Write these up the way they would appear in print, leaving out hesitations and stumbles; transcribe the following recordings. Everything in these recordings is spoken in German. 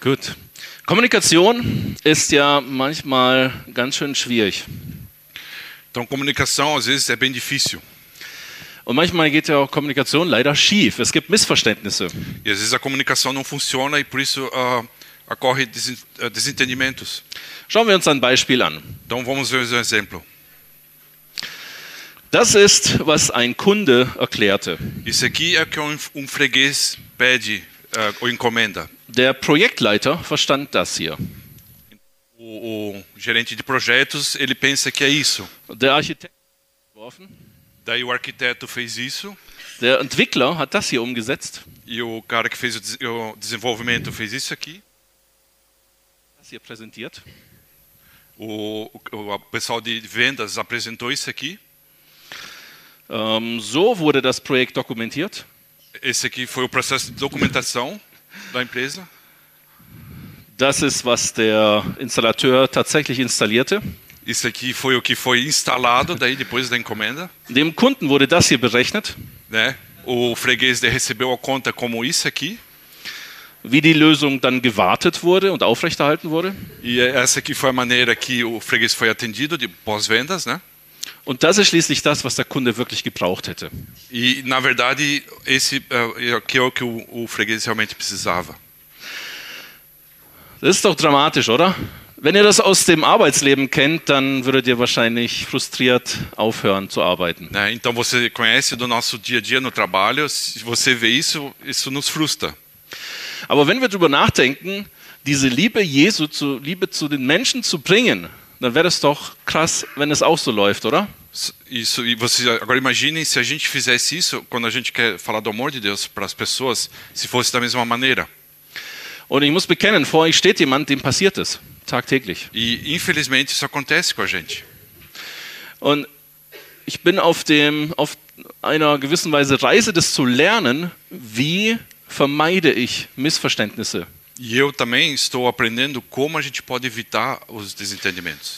Gut. Kommunikation ist ja manchmal ganz schön schwierig. Então, comunicação às vezes é bem difícil. Und manchmal geht ja auch Kommunikation leider schief. Es gibt Missverständnisse. E às vezes a comunicação não funciona e por isso ocorre desentendimentos. Schauen wir uns ein Beispiel an. Então, vamos ver um exemplo. Das ist, was ein Kunde erklärte. Isso aqui é o que freguês pede ou encomenda. Der Projektleiter verstand das hier. O gerente de projetos, ele pensa que é isso. Der Architekt entworfen. Daí o arquiteto fez isso. Der Entwickler hat das hier umgesetzt. E o cara que fez o desenvolvimento fez isso aqui. Das hier präsentiert. O pessoal de vendas apresentou isso aqui. So wurde das Projekt dokumentiert. Esse aqui foi o processo de documentação da empresa. Das ist, was der Installateur tatsächlich installierte. Isso aqui foi o que foi instalado daí depois da encomenda. Dem Kunden wurde das hier berechnet. Né? O freguês recebeu a conta como isso aqui. Wie die Lösung dann gewartet wurde und aufrechterhalten wurde. E essa aqui foi a maneira que o freguês foi atendido de pós-vendas, né? Und das ist schließlich das, was der Kunde wirklich gebraucht hätte. E na verdade esse aqui é o que o freguês realmente precisava. Das ist doch dramatisch, oder? Wenn ihr das aus dem Arbeitsleben kennt, dann würdet ihr wahrscheinlich frustriert aufhören zu arbeiten. Né? Então você conhece do nosso dia a dia no trabalho, se você vê isso, isso nos frustra. Aber wenn wir darüber nachdenken, diese Liebe Jesu, Liebe zu den Menschen zu bringen, dann wäre das doch krass, wenn es auch so läuft, oder? Isso, e você agora imaginem se a gente fizesse isso quando a gente quer falar do amor de Deus para as pessoas, se fosse da mesma maneira. Und ich muss bekennen, vor euch steht jemand, dem passiert es tagtäglich. E infelizmente isso acontece com a gente. Und ich bin auf einer gewissen Weise Reise, das zu lernen, wie vermeide ich Missverständnisse. E eu também estou aprendendo como a gente pode evitar os desentendimentos.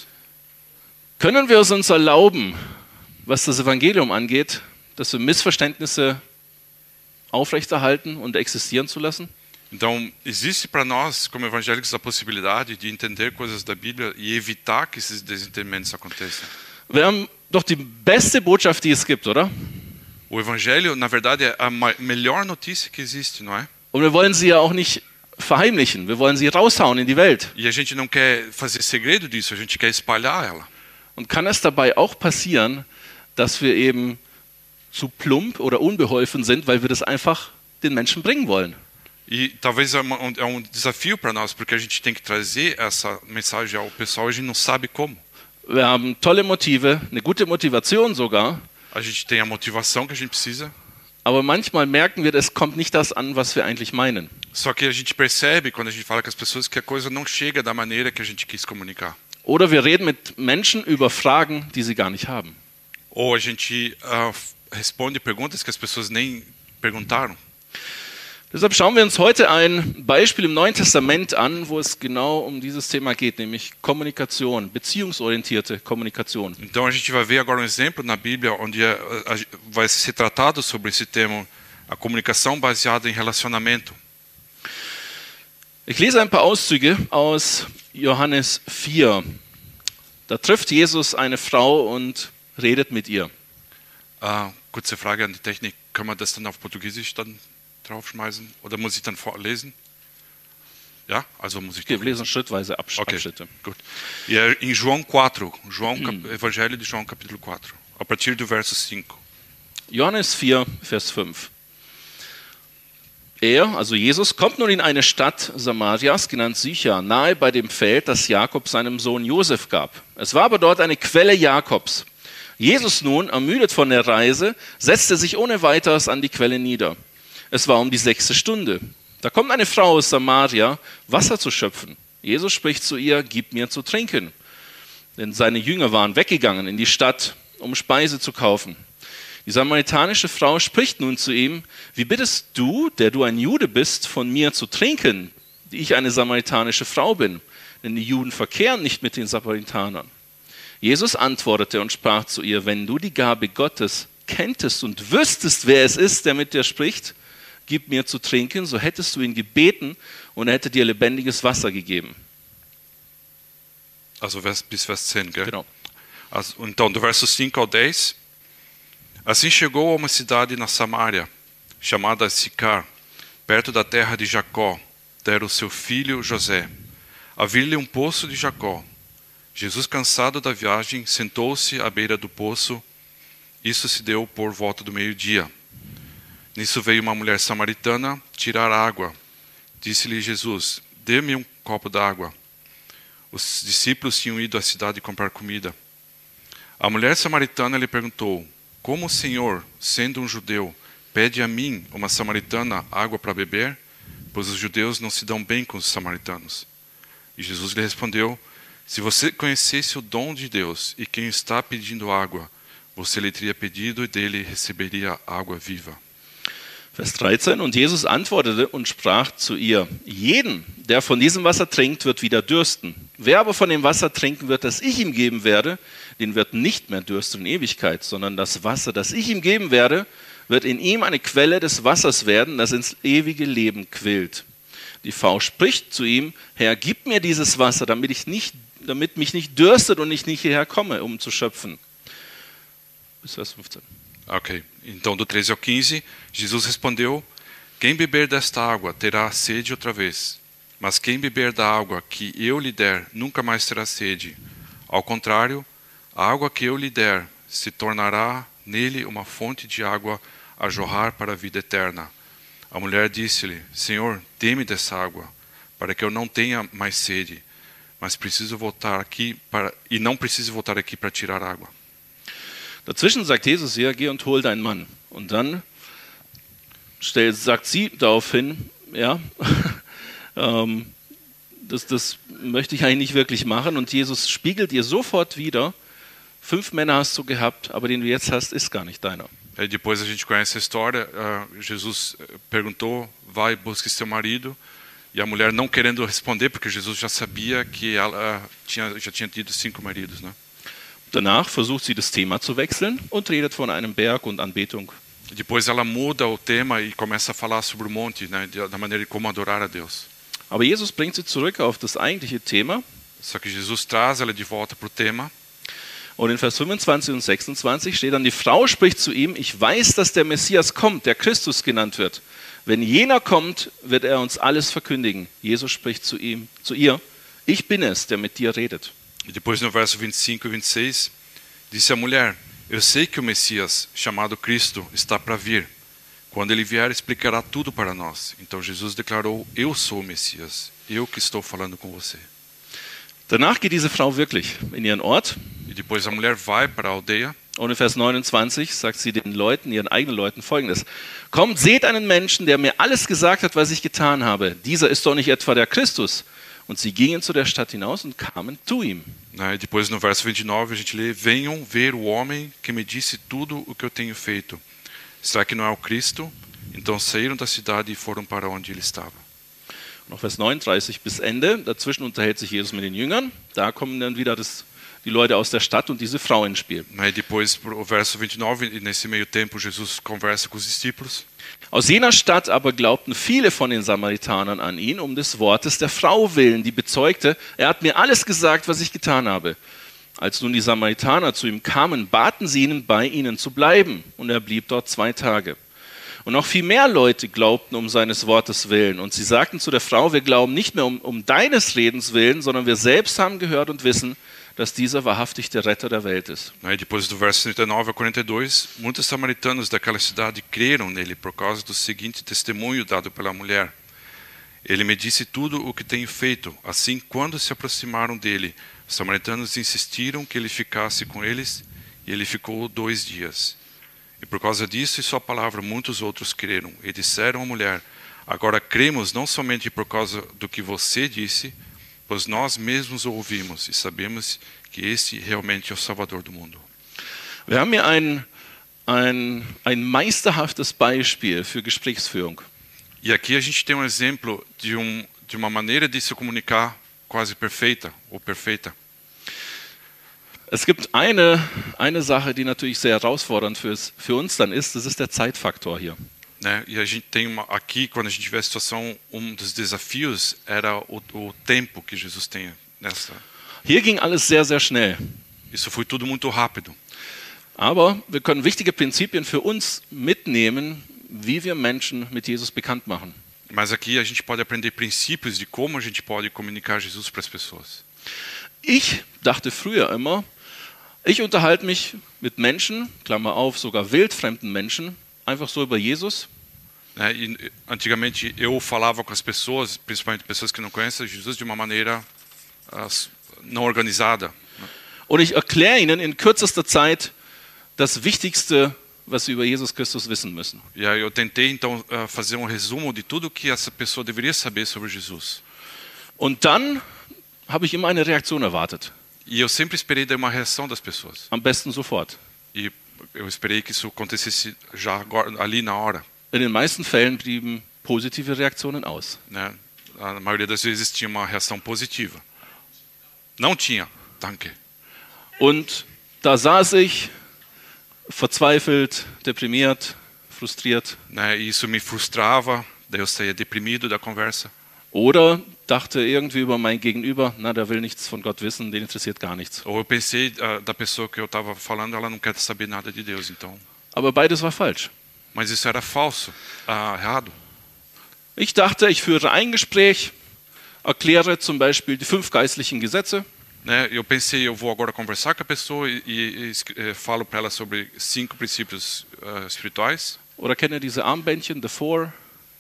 Können wir es uns erlauben, was das Evangelium angeht, dass wir Missverständnisse aufrechterhalten und existieren zu lassen? Então, existe para nós, como evangélicos, a possibilidade de entender coisas da Bíblia e evitar que esses desentendimentos aconteçam. Wir haben doch die beste Botschaft, die es gibt, oder? O evangelho, na verdade, é a melhor notícia que existe, não é? Und wir wollen sie ja auch nicht verheimlichen, wir wollen sie raushauen in die Welt. E a gente não quer fazer segredo disso, a gente quer espalhar ela. Und kann es dabei auch passieren, dass wir eben zu plump oder unbeholfen sind, weil wir das einfach den Menschen bringen wollen? E talvez é um desafio para nós, porque a gente tem que trazer essa mensagem ao pessoal e a gente não sabe como. Wir haben tolle Motive, eine gute Motivation sogar. A gente tem a motivação que a gente precisa. Aber manchmal merken wir, es kommt nicht das an, was wir eigentlich meinen. Só que a gente percebe quando a gente fala com as pessoas que a coisa não chega da maneira que a gente quis comunicar. Oder wir reden mit Menschen über Fragen, die sie gar nicht haben. Ou a gente responde perguntas que as pessoas nem perguntaram. Deshalb schauen wir uns heute ein Beispiel im Neuen Testament an, wo es genau um dieses Thema geht, nämlich Kommunikation, beziehungsorientierte Kommunikation. Então a gente vai ver agora um exemplo na Bíblia onde vai ser tratado sobre esse tema, a comunicação baseada em relacionamento. Ich lese ein paar Auszüge aus Johannes 4. Da trifft Jesus eine Frau und redet mit ihr. Kurze Frage an die Technik, kann man das dann auf Portugiesisch dann draufschmeißen oder muss ich dann vorlesen? Ja, also muss ich. Wir lesen schrittweise Abschnitte. Okay, gut. E é em João 4, Evangelho de João capítulo 4, a partir do verso 5. Johannes 4, Vers 5. Also Jesus, kommt nun in eine Stadt Samarias, genannt Sychar, nahe bei dem Feld, das Jakob seinem Sohn Josef gab. Es war aber dort eine Quelle Jakobs. Jesus nun, ermüdet von der Reise, setzte sich ohne weiteres an die Quelle nieder. Es war um die 6. Stunde. Da kommt eine Frau aus Samaria, Wasser zu schöpfen. Jesus spricht zu ihr, gib mir zu trinken. Denn seine Jünger waren weggegangen in die Stadt, um Speise zu kaufen. Die samaritanische Frau spricht nun zu ihm, wie bittest du, der du ein Jude bist, von mir zu trinken, die ich eine samaritanische Frau bin? Denn die Juden verkehren nicht mit den Samaritanern. Jesus antwortete und sprach zu ihr, wenn du die Gabe Gottes kenntest und wüsstest, wer es ist, der mit dir spricht, gib mir zu trinken, so hättest du ihn gebeten und er hätte dir lebendiges Wasser gegeben. Also bis Vers 10, gell? Genau. Então, do verso 5 ao 10. Assim chegou a uma cidade na Samária, chamada Sicar, perto da terra de Jacó, dera o seu filho José. Havia-lhe um poço de Jacó. Jesus, cansado da viagem, sentou-se à beira do poço. Isso se deu por volta do meio-dia. Nisso veio uma mulher samaritana tirar água. Disse-lhe Jesus, dê-me um copo d'água. Os discípulos tinham ido à cidade comprar comida. A mulher samaritana lhe perguntou, como o Senhor, sendo um judeu, pede a mim, uma samaritana, água para beber? Pois os judeus não se dão bem com os samaritanos. E Jesus lhe respondeu, se você conhecesse o dom de Deus e quem está pedindo água, você lhe teria pedido e dele receberia água viva. Vers 13, und Jesus antwortete und sprach zu ihr, jeden, der von diesem Wasser trinkt, wird wieder dürsten. Wer aber von dem Wasser trinken wird, das ich ihm geben werde, den wird nicht mehr dürsten in Ewigkeit, sondern das Wasser, das ich ihm geben werde, wird in ihm eine Quelle des Wassers werden, das ins ewige Leben quillt. Die Frau spricht zu ihm, Herr, gib mir dieses Wasser, damit mich nicht dürstet und ich nicht hierher komme, um zu schöpfen. Bis Vers 15. Ok, então do 13 ao 15, Jesus respondeu, quem beber desta água terá sede outra vez, mas quem beber da água que eu lhe der nunca mais terá sede. Ao contrário, a água que eu lhe der se tornará nele uma fonte de água a jorrar para a vida eterna. A mulher disse-lhe, Senhor, dê-me dessa água, para que eu não tenha mais sede, mas não precise voltar aqui para tirar água. Dazwischen sagt Jesus hier, geh und hol deinen Mann. Und dann sagt sie daraufhin, ja, das möchte ich eigentlich nicht wirklich machen. Und Jesus spiegelt ihr sofort wieder, 5 Männer hast du gehabt, aber den du jetzt hast, ist gar nicht deiner. E depois a gente conhece a história, Jesus perguntou, vai, busque seu marido. E a mulher não querendo responder, porque Jesus já sabia que ela já tinha tido 5 maridos, né? Danach versucht sie das Thema zu wechseln und redet von einem Berg und Anbetung. Depois ela muda o tema e começa a falar sobre o monte, né, da maneira de como adorar a Deus. Aber Jesus bringt sie zurück auf das eigentliche Thema. Só que Jesus traz ela de volta para o tema. Und in Vers 25 und 26 steht dann, die Frau spricht zu ihm, ich weiß, dass der Messias kommt, der Christus genannt wird. Wenn jener kommt, wird er uns alles verkündigen. Jesus spricht zu ihr, ich bin es, der mit dir redet. E depois no verso 25 e 26, disse a mulher, eu sei que o Messias, chamado Cristo, está para vir. Quando ele vier, explicará tudo para nós. Então Jesus declarou, eu sou o Messias, eu que estou falando com você. Danach geht diese Frau wirklich in ihren Ort. E depois a mulher vai para a aldeia. Und in Vers 29 sagt sie den Leuten, ihren eigenen Leuten folgendes. Kommt, seht einen Menschen, der mir alles gesagt hat, was ich getan habe. Dieser ist doch nicht etwa der Christus. Und sie gingen zu der Stadt hinaus und kamen zu ihm. E depois no verso 29 a gente lê, venham ver o homem que me disse tudo o que eu tenho feito. Será que não é o Cristo? Então saíram da cidade e foram para onde ele estava. Noch Vers 39 bis Ende. Dazwischen unterhält sich Jesus mit den Jüngern. Da kommen dann wieder die Leute aus der Stadt und diese Frau ins Spiel. E depois o verso 29, e nesse meio tempo Jesus conversa com os discípulos. Aus jener Stadt aber glaubten viele von den Samaritanern an ihn, um des Wortes der Frau willen, die bezeugte, er hat mir alles gesagt, was ich getan habe. Als nun die Samaritaner zu ihm kamen, baten sie ihn, bei ihnen zu bleiben, und er blieb dort 2 Tage. Und noch viel mehr Leute glaubten um seines Wortes willen, und sie sagten zu der Frau, wir glauben nicht mehr um deines Redens willen, sondern wir selbst haben gehört und wissen, dass dieser wahrhaftig der Retter der Welt ist. E depois do verso 39 a 42, muitos samaritanos daquela cidade creram nele por causa do seguinte testemunho dado pela mulher. Ele me disse tudo o que tenho feito. Assim, quando se aproximaram dele, os samaritanos insistiram que ele ficasse com eles, e ele ficou 2 dias. E por causa disso e sua palavra, muitos outros creram. E disseram à mulher, agora cremos não somente por causa do que você disse, pois nós mesmos o ouvimos e sabemos que este realmente é o Salvador do mundo. Wir haben hier ein meisterhaftes Beispiel für Gesprächsführung. E aqui a gente tem um exemplo de uma maneira de se comunicar quase perfeita ou perfeita. Es gibt eine Sache, die natürlich sehr herausfordernd für uns dann ist, das ist der Zeitfaktor hier. né? E a gente tem aqui, quando a gente vê a situação, dos desafios era o tempo que Jesus tem nessa. Hier ging alles sehr, sehr schnell. Isso foi tudo muito rápido. Aber wir können wichtige Prinzipien für uns mitnehmen, wie wir Menschen mit Jesus bekannt machen. Mas aqui a gente pode aprender princípios de como a gente pode comunicar Jesus para as pessoas. Ich dachte früher immer, ich unterhalte mich mit Menschen, Klammer auf, sogar wildfremden Menschen, einfach so über Jesus. Né? E antigamente eu falava com as pessoas, principalmente pessoas que não conhecem Jesus, de uma maneira não organizada. Und ich erkläre ihnen in kürzester Zeit das Wichtigste, was sie über Jesus Christus wissen müssen. E aí eu tentei então fazer um resumo de tudo que essa pessoa deveria saber sobre Jesus. Und dann habe ich immer eine Reaktion erwartet. E eu sempre esperei dar uma reação das pessoas. Am besten sofort. E eu esperei que isso acontecesse já agora, ali na hora. In den meisten Fällen blieben positive Reaktionen aus. Né? A maioria das vezes tinha uma reação positiva. Não tinha. Danke. Und da saß ich verzweifelt, deprimiert, frustriert. Né? E isso me frustrava, daí eu saía deprimido da conversa. Oder dachte irgendwie über mein Gegenüber, na, der will nichts von Gott wissen, den interessiert gar nichts. Ou eu pensei da pessoa que eu estava falando, ela não quer saber nada de Deus, então. Aber beides war falsch. Mas isso era falso, errado. Ich dachte, ich führe ein Gespräch, erkläre zum Beispiel die 5 geistlichen Gesetze. Né? Eu pensei, eu vou agora conversar com a pessoa e falo para ela sobre 5 princípios espirituais. Oder kennt ihr diese Armbändchen, the 4?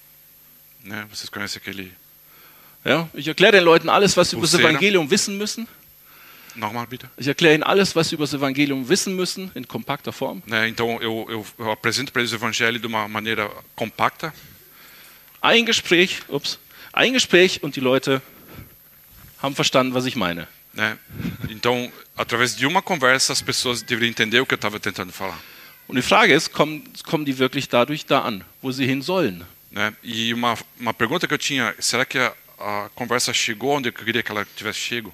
Né? Vocês conhecem aquele... Ja, ich erkläre den Leuten alles, was sie über das Pulseira. Evangelium wissen müssen. Nochmal, bitte. Ich erkläre ihnen alles, was sie über das Evangelium wissen müssen, in kompakter Form. Né? Então eu apresento para eles o evangelho de uma maneira compacta. Ein Gespräch und die Leute haben verstanden, was ich meine. Né? Então, através de uma conversa, as pessoas deveriam entender o que eu estava tentando falar. Und die Frage ist, kommen die wirklich dadurch da an, wo sie hin sollen? Né? E uma pergunta que eu tinha, será que a conversa chegou onde eu queria que ela tivesse chego?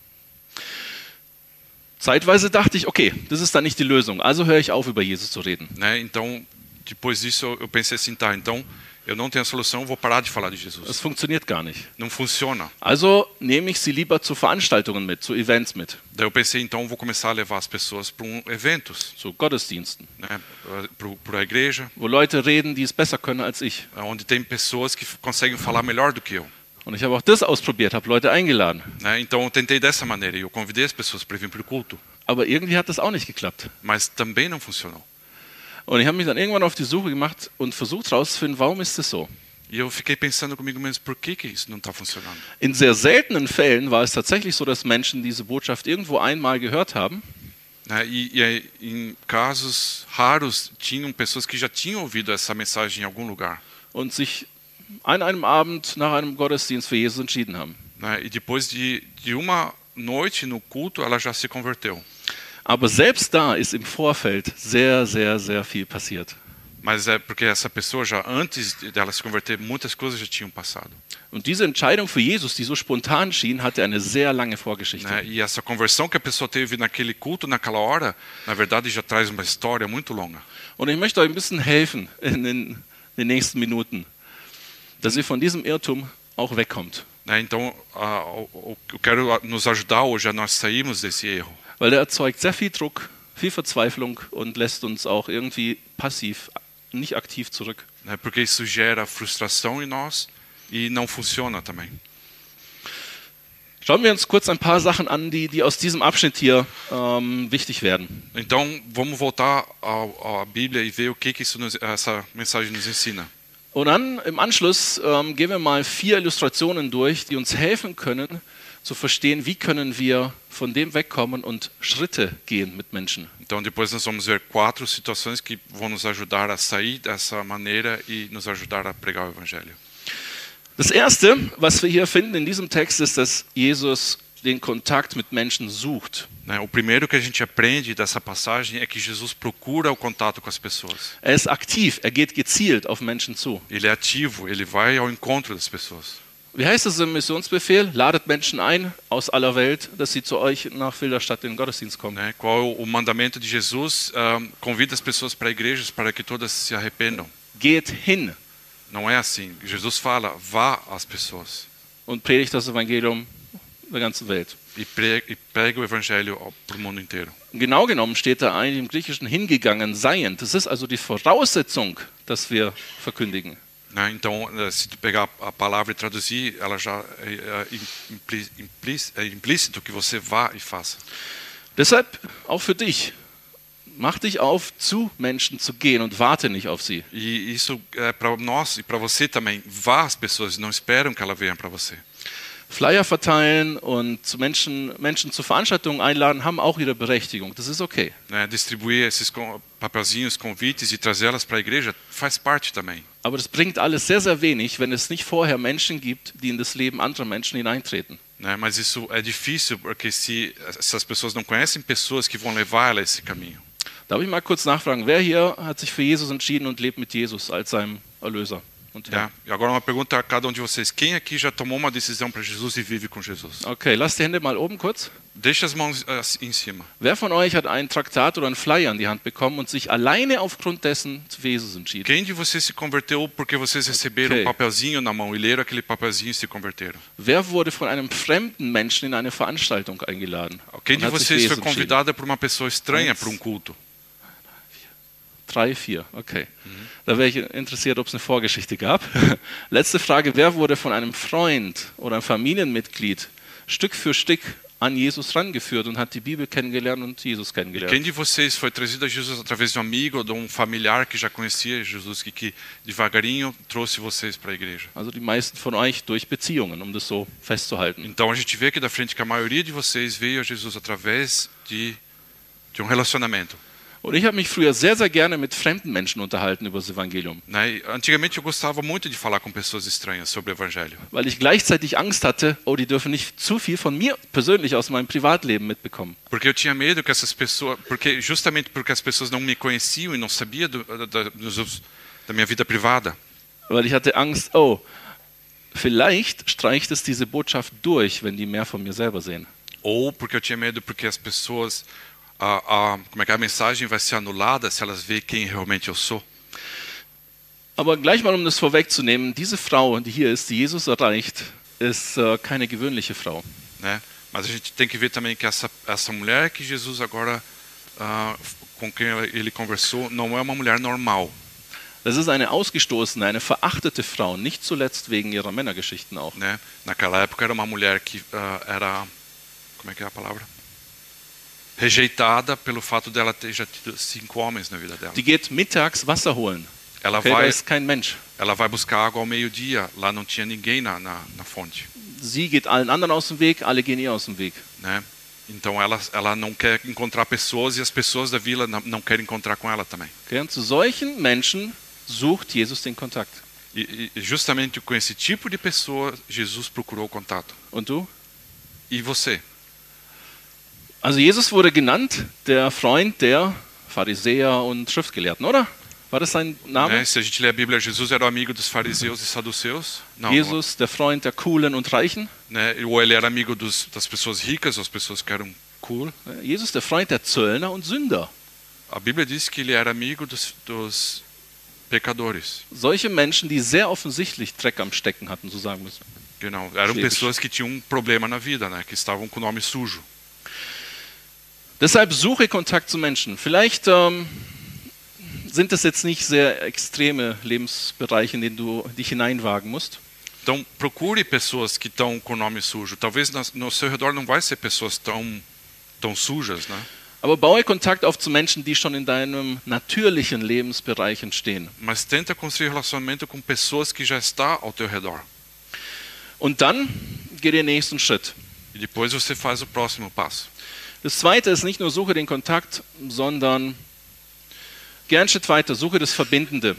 Zeitweise dachte ich, okay, das ist dann nicht die Lösung, also höre ich auf, über Jesus zu reden. Né? Então, depois disso, eu pensei assim, tá, então eu não tenho a solução, eu vou parar de falar de Das Jesus. funktioniert gar nicht. Não funciona. Also nehme ich sie lieber zu Veranstaltungen mit, zu Events mit, Daí eu pensei, então eu vou começar a levar as pessoas para eventos, zu Gottesdiensten, né? Para a igreja, wo Leute reden, die es besser können als ich. onde tem pessoas que conseguem falar melhor do que eu. Und ich habe auch das ausprobiert, habe Leute eingeladen. Né? Então eu tentei dessa maneira e eu convidei as pessoas para vir para o culto, Aber irgendwie hat das auch nicht geklappt. mas também não funcionou. Und ich habe mich dann irgendwann auf die Suche gemacht und versucht herauszufinden, warum ist das so? E eu fiquei pensando comigo mesmo, por que isso não está funcionando? In sehr seltenen Fällen war es tatsächlich so, dass Menschen diese Botschaft irgendwo einmal gehört haben Né? E em casos raros, tinham pessoas que já tinham ouvido essa mensagem em algum lugar. und sich an einem Abend nach einem Gottesdienst für Jesus entschieden haben. Né? E depois de uma noite no culto, ela já se converteu. Aber selbst da ist im Vorfeld sehr, sehr, sehr viel passiert. Mas é porque essa pessoa já, antes dela se converter, muitas coisas já tinham passado. Und diese Entscheidung für Jesus, die so spontan schien, hatte eine sehr lange Vorgeschichte. Né? E essa conversão que a pessoa teve naquele culto, naquela hora, na verdade já traz uma história muito longa. Und ich möchte euch ein bisschen helfen in den nächsten Minuten, dass ihr von diesem Irrtum auch wegkommt. Né? Então, eu quero nos ajudar hoje a nós sairmos desse erro. Weil der erzeugt sehr viel Druck, viel Verzweiflung und lässt uns auch irgendwie passiv, nicht aktiv zurück. Né? Porque isso gera frustração em nós e não funciona também. Schauen wir uns kurz ein paar Sachen an, die aus diesem Abschnitt hier wichtig werden. Então, vamos voltar à Bíblia e ver o que essa mensagem nos ensina. Und dann im Anschluss gehen wir mal 4 Illustrationen durch, die uns helfen können, zu verstehen, wie können wir von dem wegkommen und Schritte gehen mit Menschen. Então, depois nós vamos ver 4 situações que vão nos ajudar a sair dessa maneira e nos ajudar a pregar o Evangelho. Das Erste, was wir hier finden in diesem Text, ist, dass Jesus den Kontakt mit Menschen sucht. Né? O primeiro que a gente aprende dessa passagem é que Jesus procura o contato com as pessoas. Er ist aktiv, er geht gezielt auf Menschen zu. Ele é ativo, ele vai ao encontro das pessoas. Wie heißt es im Missionsbefehl? Ladet Menschen ein aus aller Welt, dass sie zu euch nach Filderstadt in den Gottesdienst kommen. Né? Qual é o mandamento de Jesus? Convida as pessoas para igrejas para que todas se arrependam. geht hin Não é assim. Jesus fala, vá às pessoas und predigt das Evangelium der ganzen Welt. e pregue o evangelho para o mundo inteiro. Genau genommen steht da eigentlich im Griechischen hingegangen seien. Das ist also die Voraussetzung, dass wir verkündigen. Né? Então, se tu pegar a palavra e traduzir, ela já é implícito que você vá e faça. Deshalb auch für dich. Mach dich auf, zu Menschen zu gehen und warte nicht auf sie. E isso é para nós e para você também. Vá às pessoas e não esperam que ela venha para você. Flyer verteilen und zu Menschen zu Veranstaltungen einladen, haben auch ihre Berechtigung. Das ist okay. Né? Distribuir esses papelzinhos, convites e trazê-las para a igreja faz parte também. Aber das bringt alles sehr, sehr wenig, wenn es nicht vorher Menschen gibt, die in das Leben anderer Menschen hineintreten. Né? Mas isso é difícil porque se essas pessoas não conhecem pessoas que vão levar ela a esse caminho. Darf ich mal kurz nachfragen, wer hier hat sich für Jesus entschieden und lebt mit Jesus als seinem Erlöser und Herr? Tá? E agora uma pergunta a cada um de vocês. Quem aqui já tomou uma decisão para Jesus e vive com Jesus? Okay, lasst die Hände mal oben kurz. Deixa as mãos em cima. Wer von euch hat ein Traktat oder einen Flyer in die Hand bekommen und sich alleine aufgrund dessen für Jesus entschieden? Quem de vocês se converteu porque vocês receberam Okay. um papelzinho na mão e leram aquele papelzinho e se converteram? Wer wurde von einem fremden Menschen in eine Veranstaltung eingeladen? Quem und de hat sich für vocês Jesus foi entschieden? convidada por uma pessoa estranha Eins. para um culto? 3, 4, okay. Da wäre ich interessiert, ob es eine Vorgeschichte gab. Letzte Frage, wer wurde von einem Freund oder einem Familienmitglied Stück für Stück an Jesus rangeführt und hat die Bibel kennengelernt und Jesus kennengelernt? Quem de vocês foi trazido a Jesus através de um amigo ou de um familiar que já conhecia Jesus, que devagarinho trouxe vocês para a igreja? Also die meisten von euch durch Beziehungen, um das so festzuhalten. Então a gente vê aqui da frente que a maioria de vocês veio a Jesus através de um relacionamento. Und ich habe mich früher sehr, sehr gerne mit fremden Menschen unterhalten über das Evangelium, Né? E antigamente eu gostava muito de falar com pessoas estranhas sobre o evangelho. weil ich gleichzeitig Angst hatte, oh, die dürfen nicht zu viel von mir persönlich aus meinem Privatleben mitbekommen. Porque eu tinha medo que essas pessoas, justamente porque as pessoas não me conheciam e não sabiam da minha vida privada. Weil ich hatte Angst, oh, vielleicht streicht es diese Botschaft durch, wenn die mehr von mir selber sehen. Ou porque eu tinha medo porque as pessoas, como é que a mensagem vai ser anulada se elas veem quem realmente eu sou. Aber gleich mal, um das vorwegzunehmen, diese Frau, die hier ist, die Jesus erreicht, ist keine gewöhnliche Frau. Né? Mas a gente tem que ver também que essa mulher que Jesus agora, com quem ele conversou, não é uma mulher normal. Das ist eine ausgestoßene, eine verachtete Frau, nicht zuletzt wegen ihrer Männergeschichten auch. Né? Naquela época era uma mulher que era, como é que é a palavra? Rejeitada pelo fato dela ter já tido 5 homens na vida dela. Die geht mittags Wasser holen. Ela Okay, da vai, ist kein Mensch. ela vai buscar água ao meio-dia. Lá não tinha ninguém na fonte. Sie geht allen anderen aus dem Weg, alle gehen ihr aus dem Weg. Né? Então ela não quer encontrar pessoas e as pessoas da vila não querem encontrar com ela também. Okay? Und zu solchen Menschen sucht Jesus den Kontakt. E justamente com esse tipo de pessoa, Jesus procurou o contato. Und du? E você? Also Jesus wurde genannt, der Freund der Pharisäer und Schriftgelehrten, oder? War das sein Name? Né? Se a gente lê a Bíblia, Jesus era o amigo dos fariseus e saduceus? Não. Jesus, der Freund der Coolen und Reichen? Né? Ou ele era amigo das pessoas ricas, ou as pessoas que eram cool? Jesus, der Freund der Zöllner und Sünder. A Bíblia diz que ele era amigo dos pecadores. Solche Menschen, die sehr offensichtlich Dreck am Stecken hatten, so sagen wir es. Genau. Eram Schwierig. pessoas que tinham um problema na vida, né? Que estavam com o nome sujo. Deshalb suche Kontakt zu Menschen. Vielleicht sind das jetzt nicht sehr extreme Lebensbereiche, in denen du dich hineinwagen musst. Então, procure pessoas que estão com o nome sujo. Talvez no seu redor não vai ser pessoas tão sujas, né? Aber baue Kontakt auf zu Menschen, die schon in deinem natürlichen Lebensbereich entstehen. Mas tenta construir relacionamento com pessoas que já está ao teu redor. Und dann geh den nächsten Schritt. E depois você faz o próximo passo. Das zweite ist nicht nur suche den Kontakt, sondern geh einen Schritt weiter, suche das Verbindende.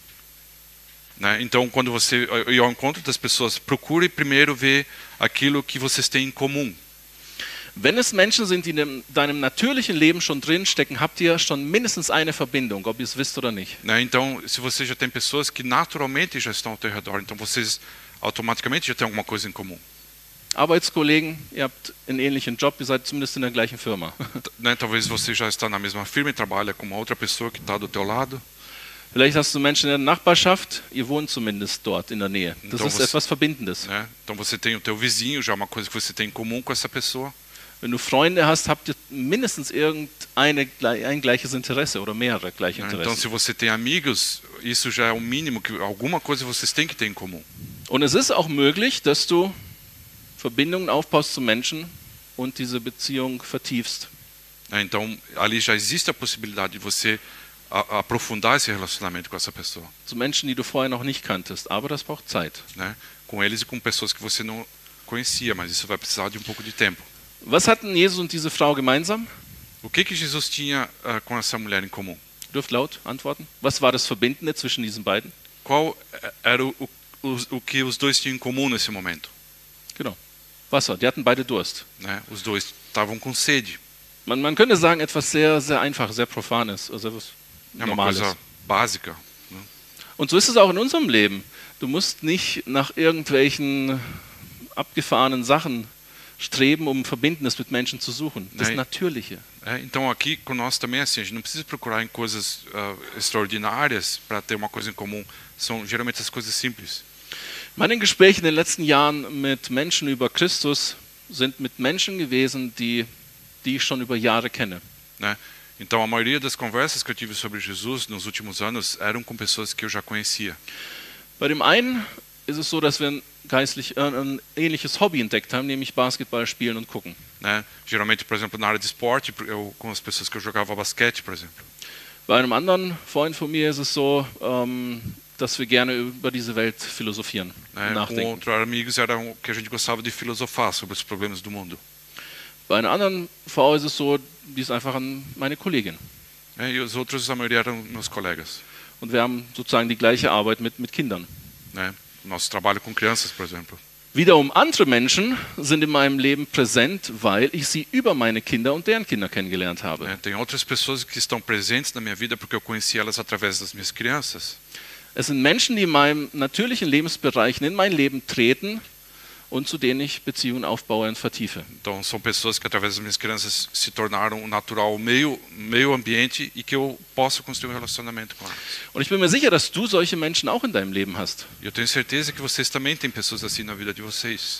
Né? Então, quando você ir ao encontro das pessoas, procure primeiro ver aquilo que vocês têm em comum. Wenn es Menschen sind, die in deinem natürlichen Leben schon drinstecken, habt ihr schon mindestens eine Verbindung, ob ihr es wisst oder nicht. Né? Então, se você já tem pessoas que naturalmente já estão ao teu redor, então vocês automaticamente já têm alguma coisa em comum. Arbeitskollegen, ihr habt einen ähnlichen Job, ihr seid zumindest in der gleichen Firma. Né? Talvez você já está na mesma firma e trabalha com uma outra pessoa que está do teu lado. Vielleicht hast du Menschen in der Nachbarschaft, ihr wohnt zumindest dort in der Nähe. Das Então ist você- etwas Verbindendes. Né? Então você tem o teu vizinho, já é uma coisa que você tem em comum com essa pessoa. Wenn du Freunde hast, habt ihr mindestens ein gleiches Interesse oder mehrere gleiche Né? Então Interessen. se você tem amigos, isso já é o mínimo, que alguma coisa vocês têm que ter em comum. Und es ist auch möglich, dass du Verbindungen aufbaust zu Menschen und diese Beziehung vertiefst. Né? Então ali já existe a possibilidade de você aprofundar esse relacionamento com essa pessoa. Zu Menschen, die du vorher noch nicht kanntest. Aber das braucht Zeit. Né? Com eles e com pessoas que você não conhecia, mas isso vai precisar de um pouco de tempo. Was hatten Jesus und diese Frau gemeinsam? O que Jesus tinha com essa mulher em comum? Ihr dürft laut antworten. Was war das Verbindende zwischen diesen beiden? Qual era o que os dois tinham em comum nesse momento? Genau. Wasser. Die hatten beide Durst. Né? Os dois estavam com sede. Man könnte sagen, etwas sehr, sehr Einfaches, sehr Profanes, also etwas É uma Normales. coisa básica. Né? Und so ist es auch in unserem Leben. Du musst nicht nach irgendwelchen abgefahrenen Sachen streben, um Verbindendes mit Menschen zu suchen. Das Nein. Natürliche. Então aqui com nós também é assim, a gente não precisa procurar em coisas extraordinárias para ter uma coisa em comum. São geralmente as coisas simples. Meine Gespräche in den letzten Jahren mit Menschen über Christus sind mit Menschen gewesen, die ich schon über Jahre kenne. Né? Então a maioria das conversas que eu tive sobre Jesus nos últimos anos eram com pessoas que eu já conhecia. Bei dem einen ist es so, dass wir ein ähnliches Hobby entdeckt haben, nämlich Basketball spielen und gucken. Né? Geralmente, por exemplo, na área de esporte, eu, com as pessoas que eu jogava basquete, por exemplo. Bei einem anderen Freund von mir ist es so, dass wir gerne über diese Welt philosophieren und Né? Com nachdenken. outros amigos era que a gente gostava de filosofar sobre os problemas do mundo. Bei einer anderen Frau ist es so, die ist einfach meine Kollegin. Né? E os outros, a maioria eram meus colegas. Und wir haben sozusagen die gleiche Arbeit mit Kindern. Né? Nosso trabalho com crianças, por exemplo. Wiederum andere Menschen sind in meinem Leben präsent, weil ich sie über meine Kinder und deren Kinder kennengelernt habe. Né? Tem outras pessoas que estão presentes na minha vida porque eu conheci elas através das minhas crianças. Es sind Menschen, die in meinem natürlichen Lebensbereichen in mein Leben treten und zu denen ich Beziehungen aufbaue und vertiefe. Então são pessoas que através das minhas crianças se tornaram um natural meio ambiente e que eu posso construir um relacionamento com elas. Und ich bin mir sicher, dass du solche Menschen auch in deinem Leben hast. E eu tenho certeza que vocês também têm pessoas assim na vida de vocês.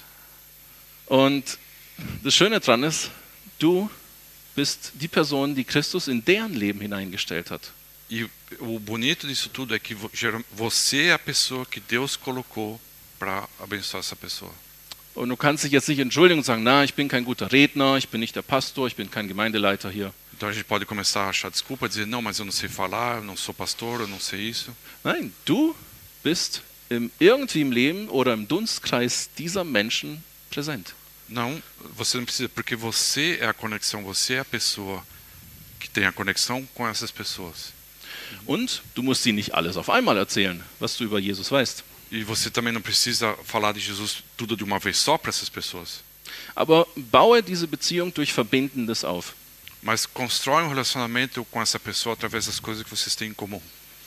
Und das Schöne daran ist, du bist die Person, die Christus in deren Leben hineingestellt hat. E o bonito disso tudo é que você é a pessoa que Deus colocou para abençoar essa pessoa. Und du kannst dich jetzt nicht entschuldigen und sagen, na, ich bin kein guter Redner, ich bin nicht der Pastor, ich bin kein Gemeindeleiter hier. Então a gente pode começar a achar desculpa, dizer não, mas eu não sei falar, eu não sou pastor, eu não sei isso. Nein, du bist irgendwie im Leben oder im Dunstkreis dieser Menschen präsent. Não, você não precisa, porque você é a conexão, você é a pessoa que tem a conexão com essas pessoas. Und du musst ihnen nicht alles auf einmal erzählen, was du über Jesus weißt. E você também não precisa falar de Jesus tudo de uma vez só para essas pessoas. Aber baue diese Beziehung durch Verbindendes auf. Mas constrói um relacionamento com essa pessoa através das coisas que vocês têm em comum.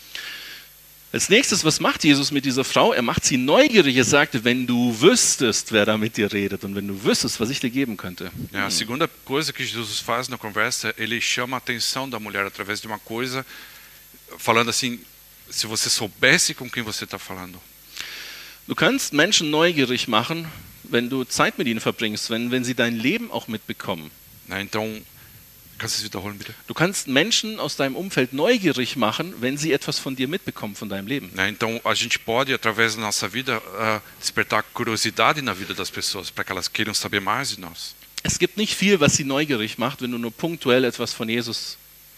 Als nächstes, was macht Jesus mit dieser Frau? Er macht sie neugierig. Er sagte, wenn du wüsstest, wer da mit dir redet und wenn du wüsstest, was ich dir geben könnte. A segunda coisa que Jesus faz na conversa, ele chama a atenção da mulher através de uma coisa, falando assim, se você soubesse com quem você está falando. Du kannst Menschen neugierig machen, wenn du Zeit mit ihnen verbringst, wenn sie dein Leben auch mitbekommen. Né? Então, kannst du es wiederholen, bitte? Du kannst Menschen aus deinem Umfeld neugierig machen, wenn sie etwas von dir mitbekommen, von deinem Leben. Né? Então, a gente pode, através da nossa vida, despertar curiosidade na vida das pessoas, para que elas queiram saber mais de nós. Es gibt nicht viel, was sie neugierig macht, wenn du nur punktuell etwas von Jesus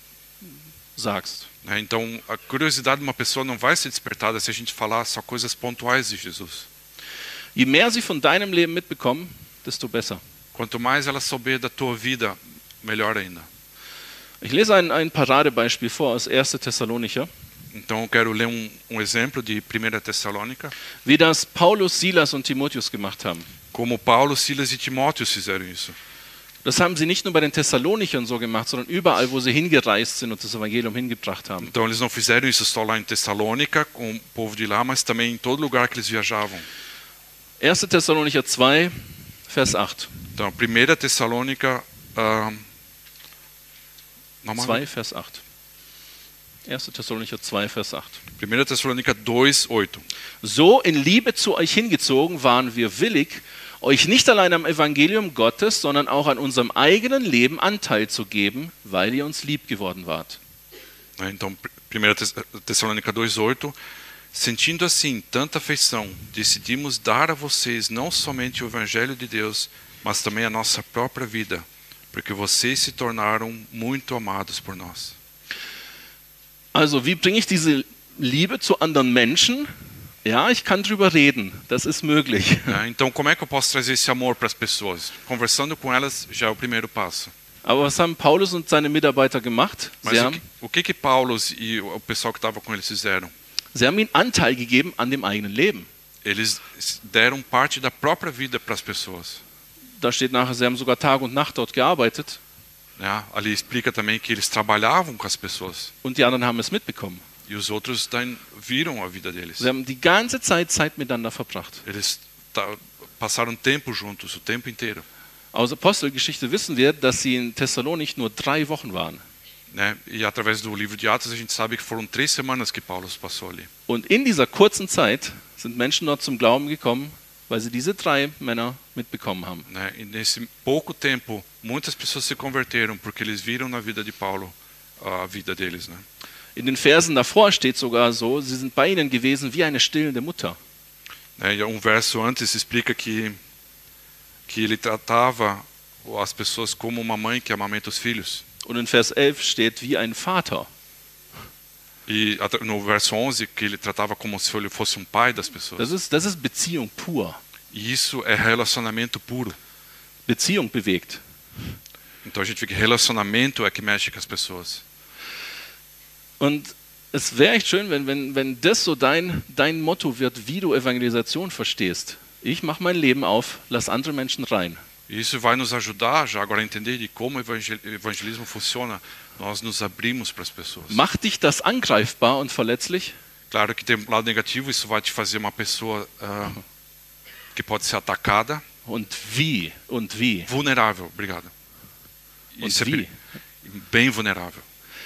sagst. Né? Então, a curiosidade de uma pessoa não vai ser despertada se a gente falar só coisas pontuais de Jesus. Je mehr sie von deinem Leben mitbekommen, desto besser. Quanto mais ela souber da tua vida, melhor ainda. Ich lese ein Paradebeispiel vor aus 1. Thessalonicher, Então, eu quero ler um exemplo de 1 Tessalônica, wie das Paulus, Silas und Timotheus gemacht haben. como Paulo, Silas e Timóteo fizeram isso. Das haben sie nicht nur bei den Thessalonichern so gemacht, sondern überall, wo sie hingereist sind und das Evangelium hingebracht haben. Então, eles não fizeram isso só lá em Tessalônica, com o povo de lá, mas também em todo lugar que eles viajavam. 1. Thessalonicher 2, Vers 8. Então, 1 Tessalônica... 2, Vers 8. 1. Thessalonicher 2, Vers 8. 1 Tessalônica 2:8. So in Liebe zu euch hingezogen waren wir willig, euch nicht allein am Evangelium Gottes, sondern auch an unserem eigenen Leben Anteil zu geben, weil ihr uns lieb geworden wart. Então, 1 Tessalônica 2:8, sentindo assim tanta afeição, decidimos dar a vocês não somente o Evangelho de Deus, mas também a nossa própria vida, porque vocês se tornaram muito amados por nós. Also, wie bringe ich diese Liebe zu anderen Menschen? Ja, ich kann drüber reden, das ist möglich. Então, como é que eu posso trazer esse amor para as pessoas? Conversando com elas já é o primeiro passo. Aber was haben Paulus und seine Mitarbeiter gemacht? Mas o que Paulo e o pessoal que estava com eles fizeram? Sie haben ihnen Anteil gegeben an dem eigenen Leben. Eles deram parte da própria vida para as pessoas. Da steht nachher, sie haben sogar Tag und Nacht dort gearbeitet. Ja, ali explica também que eles trabalhavam com as pessoas. Und die anderen haben es mitbekommen. E os outros viram a vida deles. Sie haben die ganze Zeit miteinander verbracht. Eles passaram tempo juntos, o tempo inteiro. Aus Apostelgeschichte wissen wir, dass sie in Thessalonik nur 3 Wochen waren. Né? E através do livro de Atos a gente sabe que foram 3 semanas que Paulo passou ali. Und in dieser kurzen Zeit sind Menschen dort zum Glauben gekommen, weil sie diese 3 Männer mitbekommen haben. Né? E nesse pouco tempo, muitas pessoas se converteram porque eles viram na vida de Paulo a vida deles. Né? In den Versen davor steht sogar so, sie sind bei ihnen gewesen wie eine stillende Mutter. Né? E verso antes explica que ele tratava as pessoas como uma mãe que amamenta os filhos. Und in Vers 11 steht wie ein Vater. E no verso 11 que ele tratava como se ele fosse pai das pessoas. Das ist Beziehung pur. E isso é relacionamento puro. Beziehung bewegt. Então a gente vê que relacionamento é que mexe com as pessoas. Und es wäre echt schön, wenn das so dein Motto wird, wie du Evangelisation verstehst. Ich mache mein Leben auf, lass andere Menschen rein. Isso vai nos ajudar já agora a entender de como o evangelismo funciona. Nós nos abrimos para as pessoas. Macht dich das angreifbar und verletzlich? Claro que tem um lado negativo, isso vai te fazer uma pessoa que pode ser atacada. Und wie? Vulnerável, obrigado. Isso é bem vulnerável.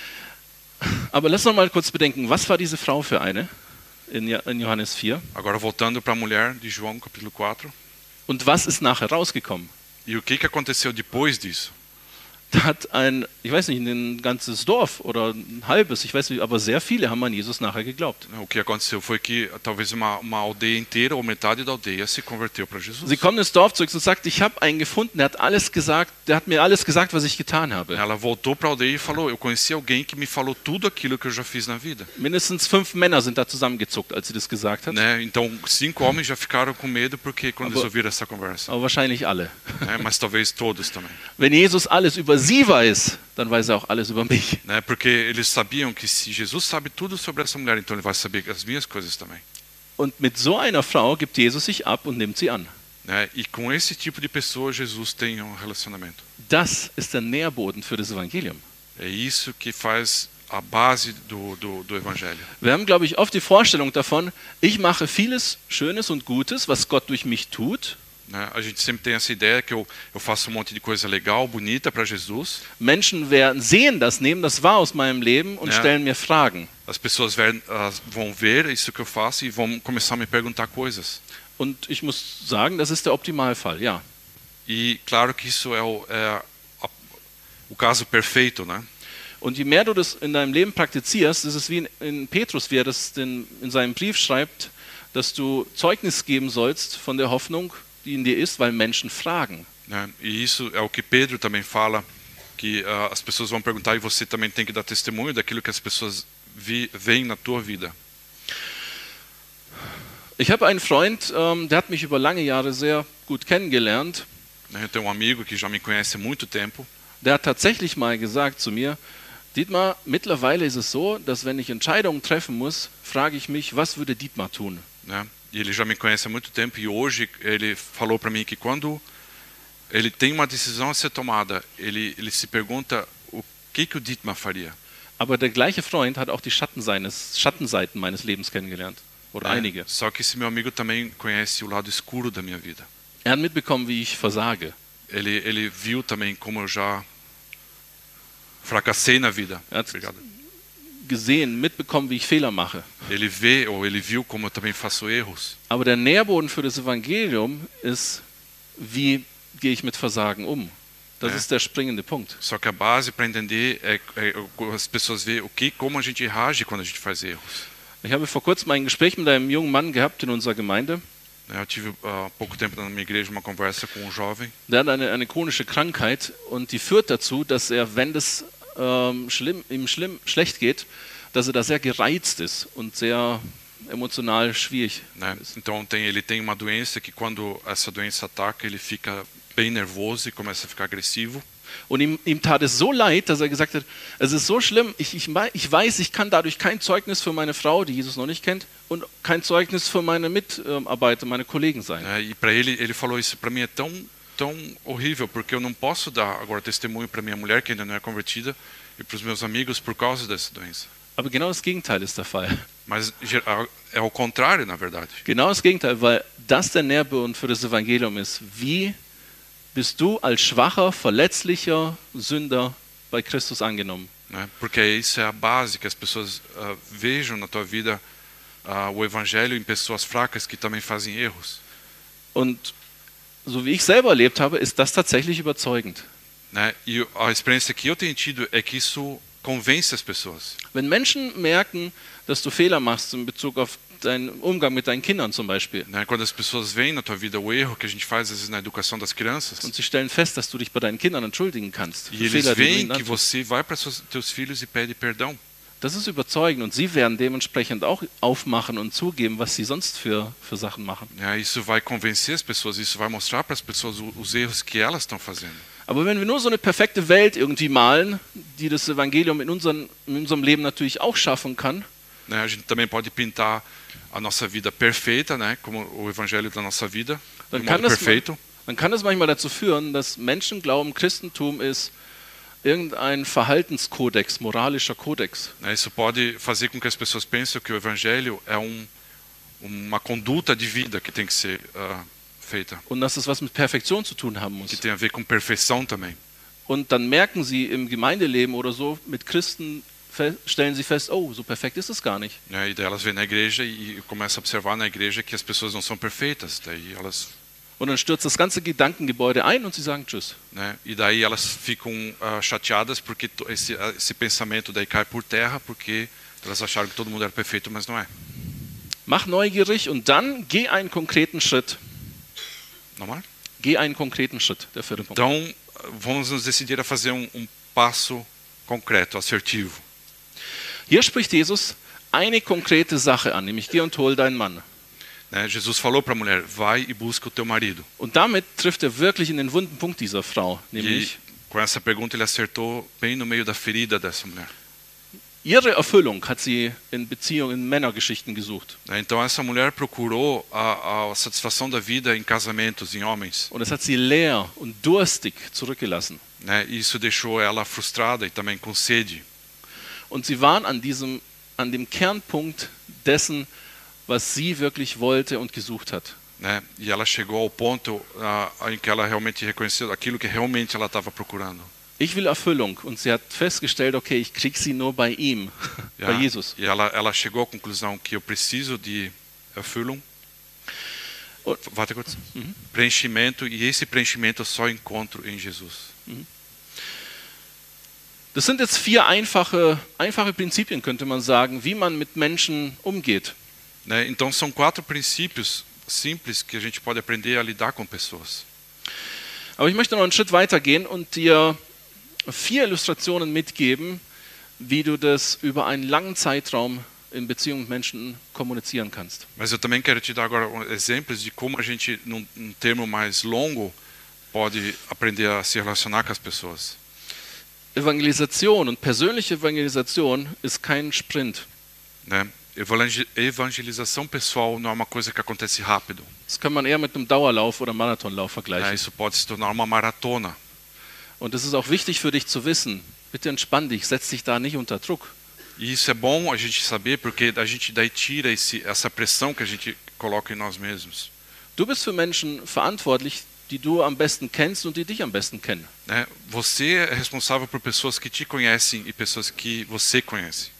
Aber lass noch mal kurz bedenken, was war diese Frau für eine in Johannes 4? Agora voltando para a mulher de João, capítulo 4. Und was ist nachher rausgekommen? E o que aconteceu depois disso? Da hat ich weiß nicht, ein ganzes Dorf oder ein halbes, ich weiß nicht, aber sehr viele haben an Jesus nachher geglaubt. O que aconteceu foi que talvez uma aldeia inteira ou metade da aldeia se converteu para Jesus. Sie kommt ins Dorf zurück und sagt, ich habe einen gefunden, der hat mir alles gesagt, was ich getan habe. Ela voltou para a aldeia e falou, eu conheci alguém que me falou tudo aquilo que eu já fiz na vida. Mindestens 5 Männer sind da zusammengezuckt, als sie das gesagt hat. Né? Então 5 homens já ficaram com medo porque quando eles ouviram essa conversa. Aber wahrscheinlich alle. Né? Mas talvez todos também. Wenn Jesus alles über sie weiß, dann weiß er auch alles über mich. Né? Porque eles sabiam que se Jesus sabe tudo sobre essa mulher, então ele vai saber as minhas coisas também. Und mit so einer Frau gibt Jesus sich ab und nimmt sie an. Né? E com esse tipo de pessoa Jesus tem um relacionamento. Das ist der Nährboden für das Evangelium. É isso que faz a base do Evangelho. Wir haben, glaube ich, oft die Vorstellung davon, ich mache vieles Schönes und Gutes, was Gott durch mich tut. Né? A gente sempre tem essa ideia que eu faço um monte de coisa legal, bonita para Jesus. Menschen sehen das, nehmen das wahr aus meinem Leben und stellen mir Fragen. As pessoas vão ver isso que eu faço e vão começar a me perguntar coisas. Und ich muss sagen, das ist der Optimalfall, ja. E claro que isso é o caso perfeito, né? Und je mehr du das in deinem Leben praktizierst, ist es wie in Petrus, wie er das in seinem Brief schreibt, dass du Zeugnis geben sollst von der Hoffnung, die in dir ist, weil Menschen fragen. Né? E isso é o que Pedro também fala, que as pessoas vão perguntar e você também tem que dar testemunho daquilo que as pessoas veem na tua vida. Ich habe einen Freund, der hat mich über lange Jahre sehr gut kennengelernt. Eu tenho um amigo que já me conhece há muito tempo. Der hat tatsächlich mal gesagt zu mir, Dietmar, mittlerweile ist es so, dass wenn ich Entscheidungen treffen muss, frage ich mich, was würde Dietmar tun? Né? E ele já me conhece há muito tempo e hoje ele falou para mim que quando ele tem uma decisão a ser tomada, ele se pergunta o que o Dietmar faria. Aber der gleiche Freund hat auch die Schattenseiten meines Lebens kennengelernt. Oder einige. Só que esse meu amigo também conhece o lado escuro da minha vida. Er hat mitbekommen, wie ich versage. Ele viu também como eu já fracassei na vida. Er hat gesehen, mitbekommen, wie ich Fehler mache. Ele vê ou ele viu como eu também faço erros. Aber der Nährboden für das Evangelium ist, wie gehe ich mit Versagen um? Das ist der springende Punkt. Só que a base para entender é as pessoas verem como a gente reage quando a gente faz erros. Ich habe vor kurzem ein Gespräch mit einem jungen Mann gehabt in unserer Gemeinde. Eu tive há pouco tempo na minha igreja uma conversa com um jovem. Der hat eine chronische Krankheit und die führt dazu, dass er, wenn es ihm schlecht geht, dass er da sehr gereizt ist und sehr emotional schwierig ist. Então ele tem uma doença que quando essa doença ataca, ele fica bem nervoso e começa a ficar agressivo. Und ihm tat es so leid, dass er gesagt hat, es ist so schlimm, ich weiß, ich kann dadurch kein Zeugnis für meine Frau, die Jesus noch nicht kennt, und kein Zeugnis für meine Mitarbeiter, meine Kollegen sein. E para ele falou isso, para mim é tão horrível, porque eu não posso dar agora testemunho para minha mulher, que ainda não é convertida, e para os meus amigos por causa dessa doença. Aber genau das Gegenteil ist der Fall. Mas é o contrário, na verdade. Genau das Gegenteil, weil das der Nährboden für das Evangelium ist. Wie bist du als schwacher, verletzlicher Sünder bei Christus angenommen? Porque isso é a base, que as pessoas vejam na tua vida o evangelho em pessoas fracas que também fazem erros. Und so wie ich selber erlebt habe, ist das tatsächlich überzeugend. E a experiência que eu tenho tido é que isso convence as pessoas. Wenn Menschen merken, dass du Fehler machst in Bezug auf deinen Umgang mit deinen Kindern zum Beispiel, Quando as pessoas veem na tua vida o erro que a gente faz às vezes na educação das crianças, und sie stellen fest, dass du dich bei deinen Kindern entschuldigen kannst, e für eles Fehler, die du veem ihnen que antust, você vai para teus filhos e pede perdão. das ist überzeugend und sie werden dementsprechend auch aufmachen und zugeben, was sie sonst für Sachen machen. Isso vai convencer as pessoas, isso vai mostrar para as pessoas os erros que elas estão fazendo. Aber wenn wir nur so eine perfekte Welt irgendwie malen, die das Evangelium in unserem Leben natürlich auch schaffen kann, A gente também pode pintar a nossa vida perfeita, como o evangelho da nossa vida, de dann modo perfeito. dann kann das manchmal dazu führen, dass Menschen glauben, Christentum ist irgendein Verhaltenskodex, moralischer Kodex. Isso pode fazer com que as pessoas pensem que o evangelho é uma conduta de vida que tem que ser feita, Und dass es was mit Perfektion zu tun haben muss. que tem a ver com perfeição também. Und dann merken sie im Gemeindeleben oder so mit Christen, stellen sie fest, oh, so perfekt ist es gar nicht. E daí elas vêm na igreja e começam a observar na igreja que as pessoas não são perfeitas. Daí elas, Und dann stürzt das ganze Gedankengebäude ein und sie sagen Tschüss. E daí elas ficam chateadas porque esse pensamento daí cai por terra, porque elas acharam que todo mundo era perfeito, mas não é. Mach neugierig und dann geh einen konkreten Schritt. Nochmal? Geh einen konkreten Schritt, der vierte Punkt. Então, vamos nos decidir a fazer um passo concreto, assertivo. Hier spricht Jesus eine konkrete Sache an, nämlich geh und hol deinen Mann. Jesus falou para a mulher, vai e busca o teu marido. Und damit trifft er wirklich in den wunden Punkt dieser Frau, E nämlich com essa pergunta ele acertou bem no meio da ferida dessa mulher. ihre Erfüllung hat sie in Beziehungen, in Männergeschichten gesucht. Então essa mulher procurou a satisfação da vida em casamentos, em homens. Und es hat sie leer und durstig zurückgelassen. E isso deixou ela frustrada e também com sede. Und sie waren an dem Kernpunkt dessen, was sie wirklich wollte und gesucht hat. E ela chegou ao ponto em que ela realmente reconheceu aquilo que realmente ela estava procurando. Ich will Erfüllung. Und sie hat festgestellt, okay, ich krieg sie nur bei ihm, bei Jesus. E ela chegou à conclusão que eu preciso de Erfüllung. Warte kurz. Preenchimento, e esse preenchimento eu só encontro em Jesus. Das sind jetzt 4 einfache Prinzipien, könnte man sagen, wie man mit Menschen umgeht. Então são 4 princípios simples que a gente pode aprender a lidar com pessoas. Aber ich möchte noch einen Schritt weiter gehen und dir 4 Illustrationen mitgeben, wie du das über einen langen Zeitraum in Beziehung mit Menschen kommunizieren kannst. Mas eu também quero te dar agora exemplos de como a gente, num termo mais longo, pode aprender a se relacionar com as pessoas. Evangelisation und persönliche Evangelisation ist kein Sprint. Evangelização pessoal não é uma coisa que acontece rápido. Das kann man eher mit einem Dauerlauf oder Marathonlauf vergleichen. Isso pode se tornar uma maratona. Und es ist auch wichtig für dich zu wissen, bitte entspann dich, setz dich da nicht unter Druck. E isso é bom a gente saber, porque a gente daí tira essa pressão que a gente coloca em nós mesmos. Du bist für Menschen verantwortlich, die du am besten kennst und die dich am besten kennen. Você é responsável por pessoas que te conhecem e pessoas que você conhece.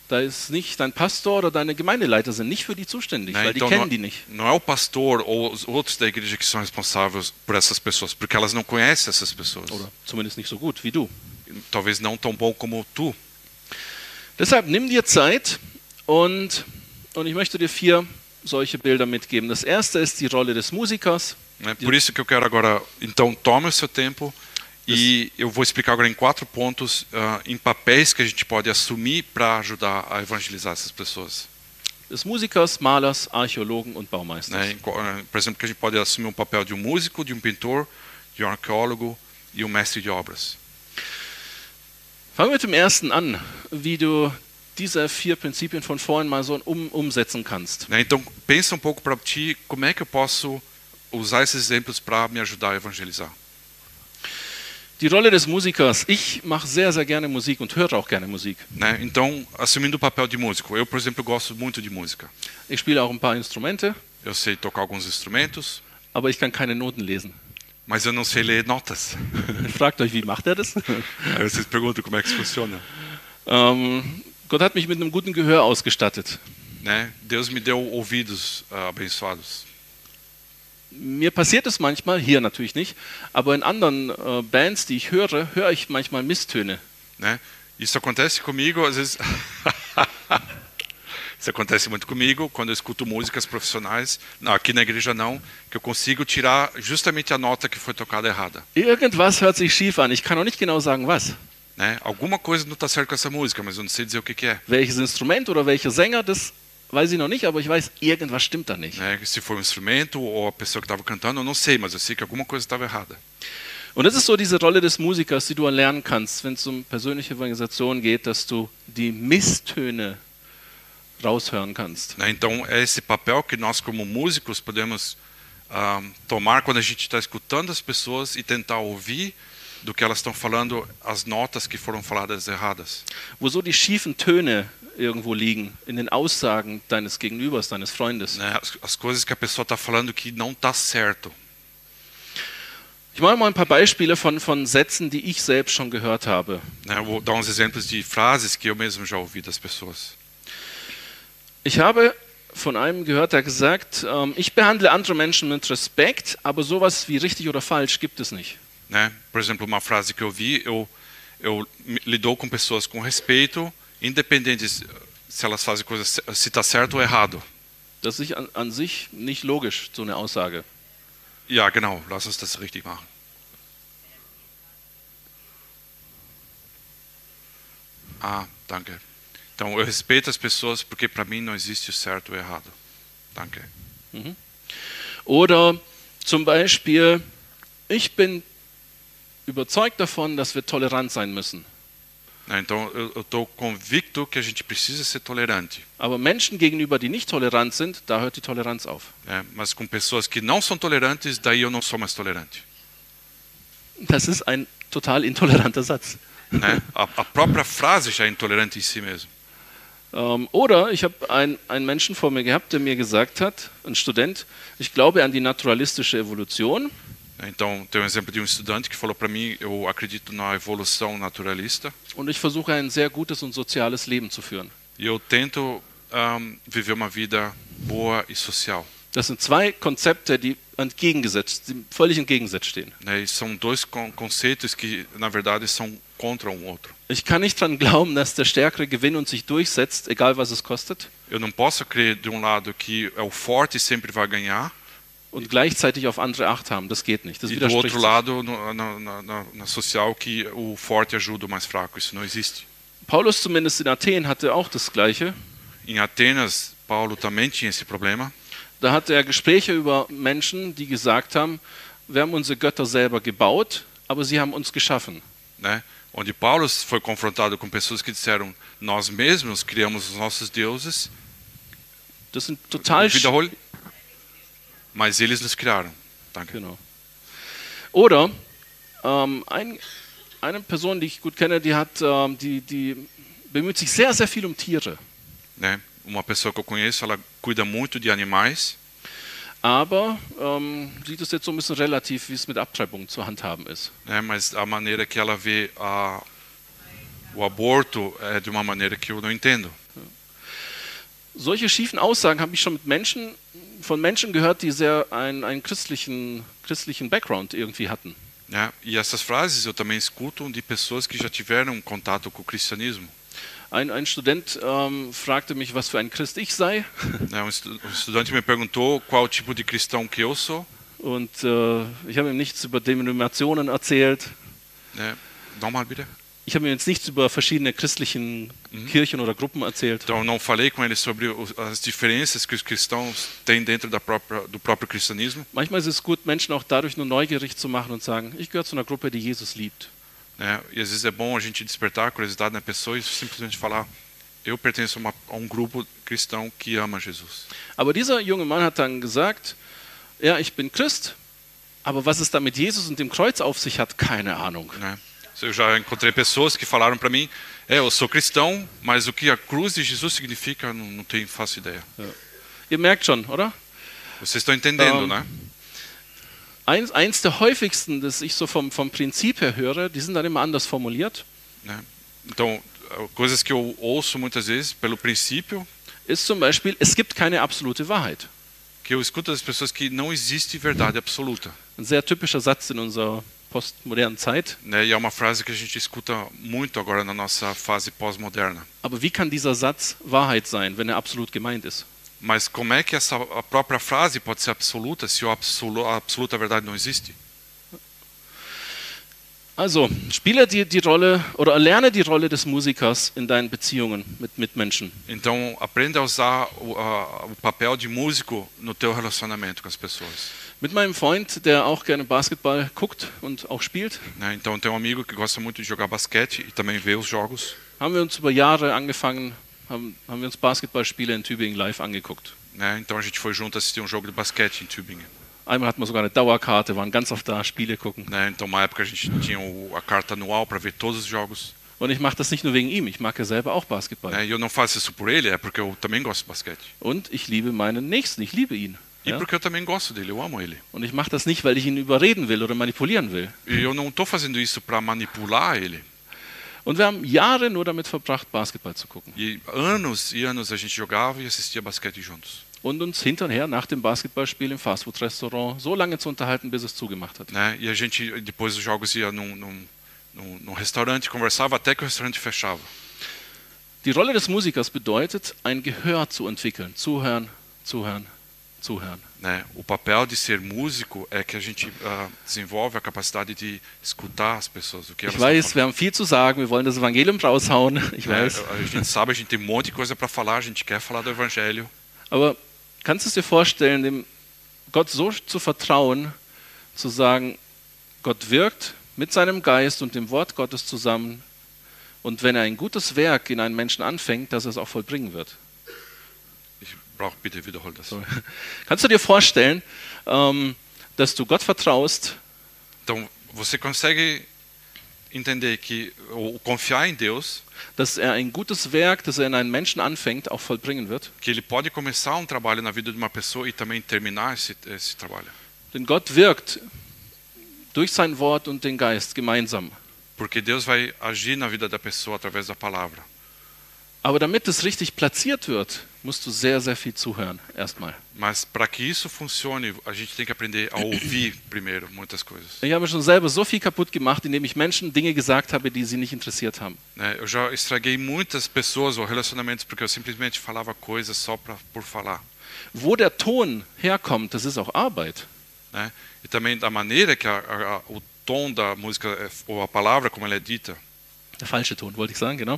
Da ist nicht dein Pastor oder deine Gemeindeleiter sind nicht für die zuständig, Né? weil die Então kennen die nicht. não é o pastor ou os outros da igreja que são responsáveis por essas pessoas, porque elas não conhecem essas pessoas. Oder zumindest nicht so gut wie du. Talvez não tão bom como tu. Deshalb nimm dir Zeit und ich möchte dir 4 solche Bilder mitgeben. Das erste ist die Rolle des Musikers. Né? Por isso que eu quero agora, então tome o seu tempo e eu vou explicar agora em 4 pontos, em papéis que a gente pode assumir para ajudar a evangelizar essas pessoas. Des Musikers, Malers, Archäologen und Baumeisters. Né? Por exemplo, que a gente pode assumir um papel de um músico, de um pintor, de um arqueólogo e um mestre de obras. Fangen wir mit dem ersten an, wie du diese 4 Prinzipien von vorhin mal so umsetzen kannst. Né? Então pensa um pouco para ti como é que eu posso usar esses exemplos para me ajudar a evangelizar. Die Rolle des Musikers. Ich mache sehr, sehr gerne Musik und höre auch gerne Musik. Né? Então, assumindo o papel de músico, eu, por exemplo, gosto muito de música. Ich spiele auch ein paar Instrumente, Eu sei tocar alguns instrumentos, aber ich kann keine Noten lesen. mas eu não sei ler notas. Fragt euch, wie macht er das? Aí vocês perguntam como é que isso funciona. Gott hat mich mit einem guten Gehör ausgestattet. Né? Deus me deu ouvidos abençoados. Mir passiert es manchmal, hier natürlich nicht, aber in anderen Bands, die ich höre ich manchmal Misstöne. Né? Isso acontece comigo, às vezes. Isso acontece muito comigo quando eu escuto músicas profissionais, não, aqui na igreja não, que eu consigo tirar justamente a nota que foi tocada errada. Irgendwas hört sich schief an, ich kann auch nicht genau sagen, was. Né? Alguma coisa não está certo com essa música, mas eu não sei dizer o que que é. Welches Instrument oder welcher Sänger, das weiß ich noch nicht, aber ich weiß, irgendwas stimmt da nicht. Né? Se foi um instrumento ou a pessoa que estava cantando, eu não sei, mas eu sei que alguma coisa estava errada. Und das ist so diese Rolle des Musikers, die du erlernen kannst, wenn es um persönliche Evangelisation geht, dass du die Misstöne raushören kannst. Né? Então, é esse papel que nós, como músicos, podemos tomar quando a gente está escutando as pessoas e tentar ouvir do que elas estão falando, as notas que foram faladas erradas. Wo so die schiefen Töne irgendwo liegen, in den Aussagen deines Gegenübers, deines Freundes. Né? As coisas que a pessoa está falando que não está certo. Ich mache mal ein paar Beispiele von Sätzen, die ich selbst schon gehört habe. Né? Eu vou dar uns exemplos de frases que eu mesmo já ouvi das pessoas. Ich habe von einem gehört, der gesagt, ich behandle andere Menschen mit Respekt, aber sowas wie richtig oder falsch gibt es nicht. Né? Por exemplo, uma frase que eu vi, eu lido com pessoas com respeito, independente se elas fazem coisas, se está certo ou errado. Das ist an sich nicht logisch, so eine Aussage. Ja, genau, lass uns das richtig machen. Ah, danke. Então, eu respeito as pessoas porque para mim não existe o certo ou errado. Danke. Oder zum Beispiel, ich bin überzeugt davon, dass wir tolerant sein müssen. Então, eu estou convicto que a gente precisa ser tolerante. Aber Menschen gegenüber, die nicht tolerant sind, da hört die Toleranz auf. Mas com pessoas que não são tolerantes, daí eu não sou mais tolerante. Das ist ein total intoleranter Satz. Né? A própria frase já é intolerante em si mesmo. Oder ich habe einen Menschen vor mir gehabt, der mir gesagt hat, ein Student, ich glaube an die naturalistische Evolution. Então, tem um exemplo de um estudante que falou para mim, eu acredito na evolução naturalista. Und ich versuche ein sehr gutes und soziales Leben zu führen. E eu tento viver uma vida boa e social. Das sind 2 Konzepte, die völlig entgegengesetzt stehen. Né? E são 2 conceitos que, na verdade, são contra um outro. Ich kann nicht daran glauben, dass der Stärkere gewinnt und sich durchsetzt, egal was es kostet. Eu não posso crer, de um lado, que é o forte sempre vai ganhar. Und gleichzeitig auf andere Acht haben. Das geht nicht. Das E do widerspricht outro sich. lado, na social, que o forte ajuda o mais fraco. Isso não existe. Paulus zumindest in Athen hatte auch das Gleiche. Em Atenas, Paulo também tinha esse problema. Da hatte er Gespräche über Menschen, die gesagt haben, wir haben unsere Götter selber gebaut, aber sie haben uns geschaffen. Né? Onde Paulo foi confrontado com pessoas que disseram, nós mesmos criamos os nossos deuses. Das sind total... Wiederhole. Mas eles nos criaram. Danke. Genau. Oder eine Person, die ich gut kenne, die bemüht sich sehr, sehr viel um Tiere. Né? Uma pessoa que eu conheço, ela cuida muito de animais, Aber sieht es jetzt so ein bisschen relativ, wie es mit Abtreibung zu handhaben ist. né? Mas a maneira que ela vê o aborto é de uma maneira que eu não entendo. solche schiefen Aussagen habe ich schon von Menschen gehört, die einen christlichen Background irgendwie hatten. Né? E essas frases eu também escuto de pessoas que já tiveram contato com o cristianismo. Ein Student fragte mich, was für ein Christ ich sei. Né? Estudante me perguntou qual tipo de cristão que eu sou. Und ich habe ihm nichts über Denominationen erzählt. Né? Nochmal bitte. Ich habe ihm jetzt nichts über verschiedene christlichen Kirchen oder Gruppen erzählt. Então não falei com ele sobre as diferenças que os cristãos têm dentro do próprio cristianismo. Manchmal ist es gut, Menschen auch dadurch nur neugierig zu machen und sagen, ich gehöre zu einer Gruppe, die Jesus liebt. Né? E às vezes é bom a gente despertar a curiosidade na pessoa e simplesmente falar, eu pertenço a um grupo cristão que ama Jesus. Aber dieser junge Mann hat dann gesagt, ja, ich bin Christ, aber was es da mit Jesus und dem Kreuz auf sich hat, keine Ahnung. Né? Eu já encontrei pessoas que falaram para mim, eu sou cristão, mas o que a cruz de Jesus significa, não tenho faço ideia. Ja. Ihr merkt schon, oder? Vocês estão entendendo, né? Eins der häufigsten, das ich so vom Prinzip her höre, die sind dann immer anders formuliert. Né? Então, coisas que eu ouço muitas vezes pelo princípio, Ist zum Beispiel, es gibt keine absolute Wahrheit. que eu escuto das pessoas que não existe verdade absoluta. Ein sehr typischer Satz in unserer postmodernen Zeit. Né? E é uma frase que a gente escuta muito agora na nossa fase pós-moderna. Aber wie kann dieser Satz Wahrheit sein, wenn er absolut gemeint ist? Mas como é que a própria frase pode ser absoluta se a absoluta verdade não existe? Also, spiele die Rolle oder erlerne die Rolle des Musikers in deinen Beziehungen mit Mitmenschen. Então, aprenda a usar o papel de músico no teu relacionamento com as pessoas. Mit meinem Freund, der auch gerne Basketball guckt und auch spielt, Né? Então, tem um amigo que gosta muito de jogar basquete e também vê os jogos. haben wir uns über Jahre angefangen, haben wir uns Basketballspiele in Tübingen live angeguckt. Né? Então, a gente foi junto assistir um jogo de basquete em Tübingen. Einmal hatten wir sogar eine Dauerkarte, waren ganz oft da, Spiele gucken. Né? Então, uma época a gente tinha a carta anual para ver todos os jogos. Und ich mache das nicht nur wegen ihm, ich mag ja selber auch Basketball. Né? E eu não faço isso por ele, é porque eu também gosto de basquete. Und ich liebe meinen Nächsten, ich liebe ihn. E Ja? porque eu também gosto dele, eu amo ele. Und ich mache das nicht, weil ich ihn überreden will oder manipulieren will. E eu não estou fazendo isso para manipular ele. Und wir haben Jahre nur damit verbracht, Basketball zu gucken. E anos a gente jogava e assistia basquete juntos. Und uns hinterher nach dem Basketballspiel im Fastfood-Restaurant so lange zu unterhalten, bis es zugemacht hat. Né? E a gente, depois dos jogos, ia num restaurante, conversava até que o restaurante fechava. Die Rolle des Musikers bedeutet, ein Gehör zu entwickeln. Zuhören, zuhören, zuhören. Né? O papel de ser músico é que a gente desenvolve a capacidade de escutar as pessoas, o que elas Ich estão weiß, wir falando. haben viel zu sagen, wir wollen das Evangelium raushauen, ich Né? weiß. A gente sabe, a gente tem um monte de coisa para falar, a gente quer falar do evangelho. Aber kannst du es dir vorstellen, dem Gott so zu vertrauen, zu sagen, Gott wirkt mit seinem Geist und dem Wort Gottes zusammen und wenn er ein gutes Werk in einen Menschen anfängt, dass er es auch vollbringen wird? Ich brauche bitte wiederhol das. So. Kannst du dir vorstellen, dass du Gott vertraust, Então, você consegue entender que ou confiar em Deus, dass er ein gutes Werk, das er in einen Menschen anfängt, auch vollbringen wird? que ele pode começar um trabalho na vida de uma pessoa e também terminar esse trabalho. Denn Gott wirkt durch sein Wort und den Geist gemeinsam. Porque Deus vai agir na vida da pessoa através da palavra. Aber damit es richtig platziert wird, musst du sehr, sehr viel zuhören, erstmal. Mas para que isso funcione, a gente tem que aprender a ouvir primeiro muitas coisas. Ich habe schon selber so viel kaputt gemacht, indem ich Menschen Dinge gesagt habe, die sie nicht interessiert haben. Né? Eu já estraguei muitas pessoas ou relacionamentos porque eu simplesmente falava coisas só por falar. Wo der Ton herkommt, das ist auch Arbeit. Né? E também da maneira que o tom da música ou a palavra como ela é dita, Der falsche Ton, wollte ich sagen, genau.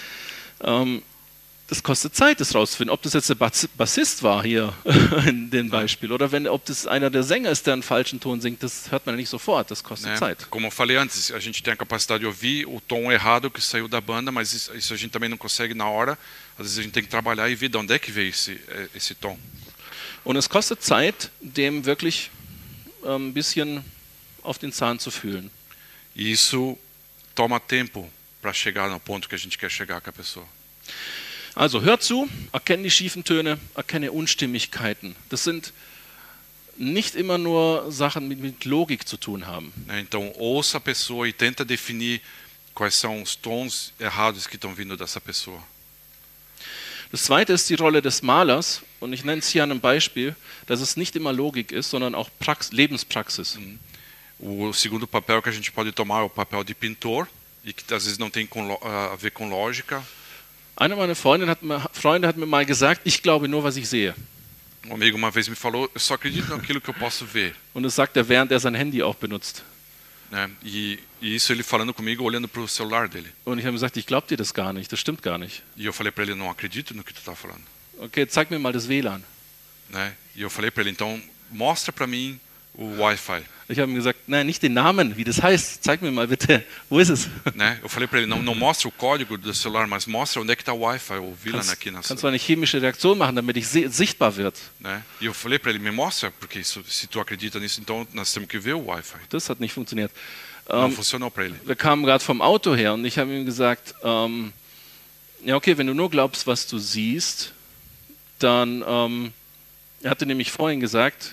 Das kostet Zeit, das rauszufinden. Ob das jetzt der Bassist war hier in dem Beispiel oder ob das einer der Sänger ist, der einen falschen Ton singt, das hört man ja nicht sofort, das kostet né? Zeit. Como eu falei antes, a gente tem a capacidade de ouvir o tom errado que saiu da banda, mas isso a gente também não consegue na hora. Às vezes a gente tem que trabalhar e ver de onde é que veio esse tom. Und es kostet Zeit, dem wirklich ein bisschen auf den Zahn zu fühlen. E isso toma tempo para chegar no ponto que a gente quer chegar com a pessoa. Also hör zu, erkenne die schiefen Töne, erkenne Unstimmigkeiten. Das sind nicht immer nur Sachen, die mit Logik zu tun haben. Né? Então, ouça a pessoa e tenta definir quais são os tons errados que estão vindo dessa pessoa. Das zweite ist die Rolle des Malers. Und ich nenne es hier an einem Beispiel, dass es nicht immer Logik ist, sondern auch Lebenspraxis. O segundo papel que a gente pode tomar é o papel de pintor, e que às vezes não tem a ver com lógica. Einer meiner Freunde hat mir mal gesagt, ich glaube nur, was ich sehe. Um amigo uma vez me falou, eu só acredito naquilo que eu posso ver. Und das sagt er, während er sein Handy auch benutzt. Né? E isso ele falando comigo, olhando para o celular dele. Und ich habe ihm gesagt, ich glaube dir das gar nicht, das stimmt gar nicht. E eu falei para ele, não acredito no que tu está falando. Okay, zeig mir mal das WLAN. Né? E eu falei para ele, então mostra para mim o Wi-Fi. Ich habe ihm gesagt, nein, nicht den Namen, wie das heißt, zeig mir mal bitte, wo ist es? Né? Eu falei para ele, não mostra o código do celular, mas mostra onde é que está o Wi-Fi, o VLAN aqui na Kannst du eine chemische Reaktion machen, damit ich sichtbar wird? Né? E eu falei para ele, me mostra, porque se tu acredita nisso, então nós temos que ver o Wi-Fi. Das hat nicht funktioniert. Não funcionou para ele. Wir kamen gerade vom Auto her und ich habe ihm gesagt, ja okay, wenn du nur glaubst, was du siehst, dann, er hatte nämlich vorhin gesagt,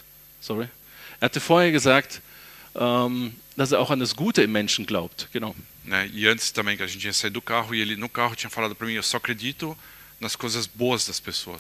dass er auch an das Gute im Menschen glaubt. Genau. Né? E antes também que a gente ia sair do carro e ele no carro tinha falado para mim, eu só acredito nas coisas boas das pessoas.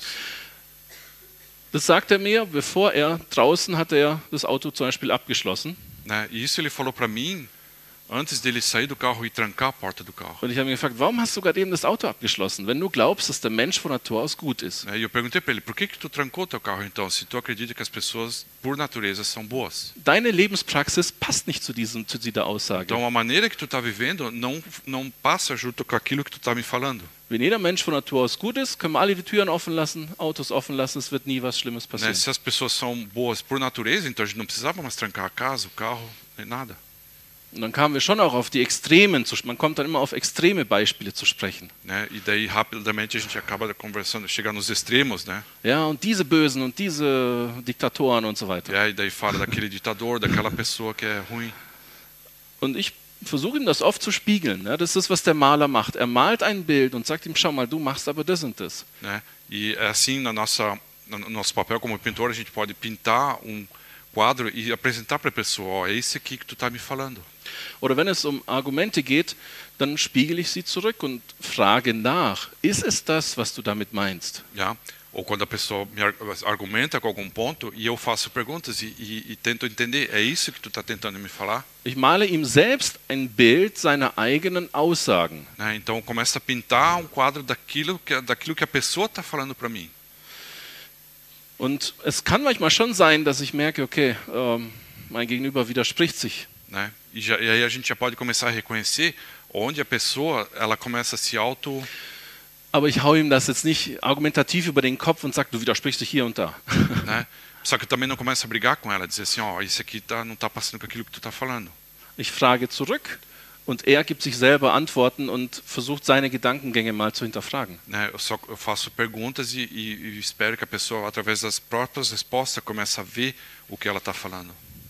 Das sagt er mir, bevor draußen hatte er das Auto zum Beispiel abgeschlossen. Né? E isso ele falou para mim antes dele sair do carro e trancar a porta do carro. Und ich habe ihn gefragt, warum hast du gerade eben das Auto abgeschlossen, wenn du glaubst, dass der Mensch von Natur aus gut ist? Né? E eu perguntei para ele, por que tu trancou teu carro então, se tu acredita que as pessoas por natureza são boas? Deine Lebenspraxis passt nicht zu dieser Aussage. Então a maneira que tu está vivendo não passa junto com aquilo que tu está me falando. Wenn jeder Mensch von Natur aus gut ist, können wir alle die Türen offen lassen, Autos offen lassen, es wird nie was Schlimmes passieren. Né? Se as pessoas são boas por natureza, então a gente não precisava mais trancar a casa, o carro, nem nada. Und dann kamen wir schon auch auf die Extremen, man kommt dann immer auf extreme Beispiele zu sprechen. Né? E daí rapidamente a gente acaba conversando, chegar nos extremos, né? Ja, und diese Bösen und diese Diktatoren und so weiter. E daí fala daquele ditador, daquela pessoa que é ruim. Und ich versuche ihm das oft zu spiegeln. Ne? Das ist, was der Maler macht. Er malt ein Bild und sagt ihm, schau mal, du machst aber das und das. Né? E é assim no nosso papel como pintor, a gente pode pintar quadro e apresentar para a pessoa, ó, é esse aqui que tu está me falando. Oder wenn es um Argumente geht, dann spiegele ich sie zurück und frage nach. Ist es das, was du damit meinst? Ja? Ou quando a pessoa me argumenta com algum ponto e eu faço perguntas e tento entender, é isso que tu está tentando me falar? Ich male ihm selbst ein Bild seiner eigenen Aussagen. Né? Então começa a pintar quadro daquilo que a pessoa está falando para mim. Und es kann manchmal schon sein, dass ich merke, okay, mein Gegenüber widerspricht sich. Né? E aí a gente já pode começar a reconhecer onde a pessoa ela começa a se Aber ich hau ihm das jetzt nicht argumentativ über den Kopf und sage, du widersprichst dich hier und da. Né? Só que eu também não começo a brigar com ela, dizer assim, ó, isso aqui não está passando com aquilo que tu está falando. Ich frage zurück und er gibt sich selber Antworten und versucht seine Gedankengänge mal zu hinterfragen. Né? Eu faço perguntas e espero que a pessoa, através das próprias respostas, comece a ver o que ela está falando.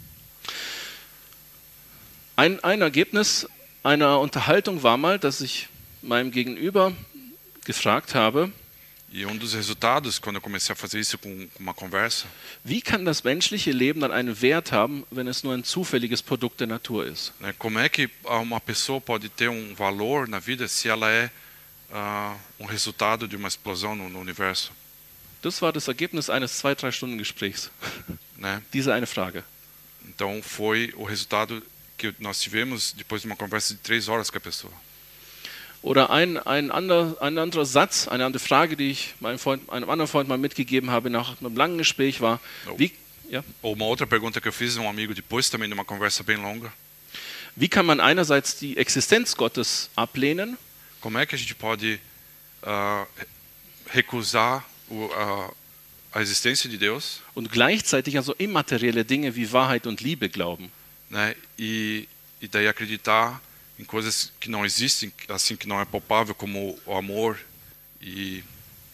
Ein Ergebnis einer Unterhaltung war mal, dass ich meinem Gegenüber gefragt habe, E dos resultados, quando eu comecei a fazer isso com uma conversa, wie kann das menschliche Leben dann einen Wert haben, wenn es nur ein zufälliges Produkt der Natur ist? né, como é que uma pessoa pode ter valor na vida se ela é resultado de uma explosão no universo? Das war das Ergebnis eines 2-3 Stunden Gesprächs. Né? Diese eine Frage. Então foi o resultado que nós tivemos depois de uma conversa de 3 horas com a pessoa. Oder ein anderer Satz, eine andere Frage, die ich einem anderen Freund mal mitgegeben habe nach einem langen Gespräch war, Ou uma outra pergunta que eu fiz a um amigo depois também de uma conversa bem longa. Wie kann man einerseits die Existenz Gottes ablehnen? Como é que a gente pode recusar a existência de Deus? Und gleichzeitig an so immaterielle Dinge wie Wahrheit und Liebe glauben. Né? E daí acreditar em coisas que não existem, assim que não é palpável, como o amor e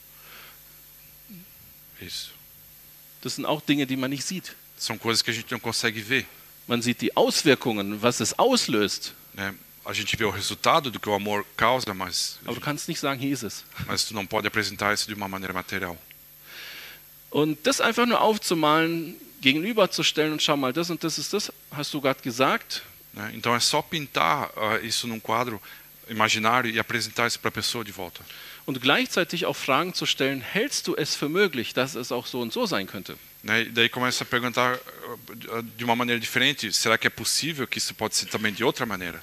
isso. Das sind auch Dinge, die man nicht sieht. São coisas que a gente não consegue ver. Man sieht die Auswirkungen, was es auslöst. Né? A gente vê o resultado do que o amor causa, mas Aber du kannst nicht sagen, hier ist es. Mas tu não pode apresentar isso de uma maneira material. Und das einfach nur aufzumalen, gegenüberzustellen und schau mal, das und das ist das, hast du gerade gesagt. Né? Então é só pintar isso num quadro imaginário e apresentar isso para a pessoa de volta. Und gleichzeitig auch Fragen zu stellen, hältst du es für möglich, dass es auch so und so sein könnte? Né? E daí começa a perguntar de uma maneira diferente, será que é possível que isso pode ser também de outra maneira?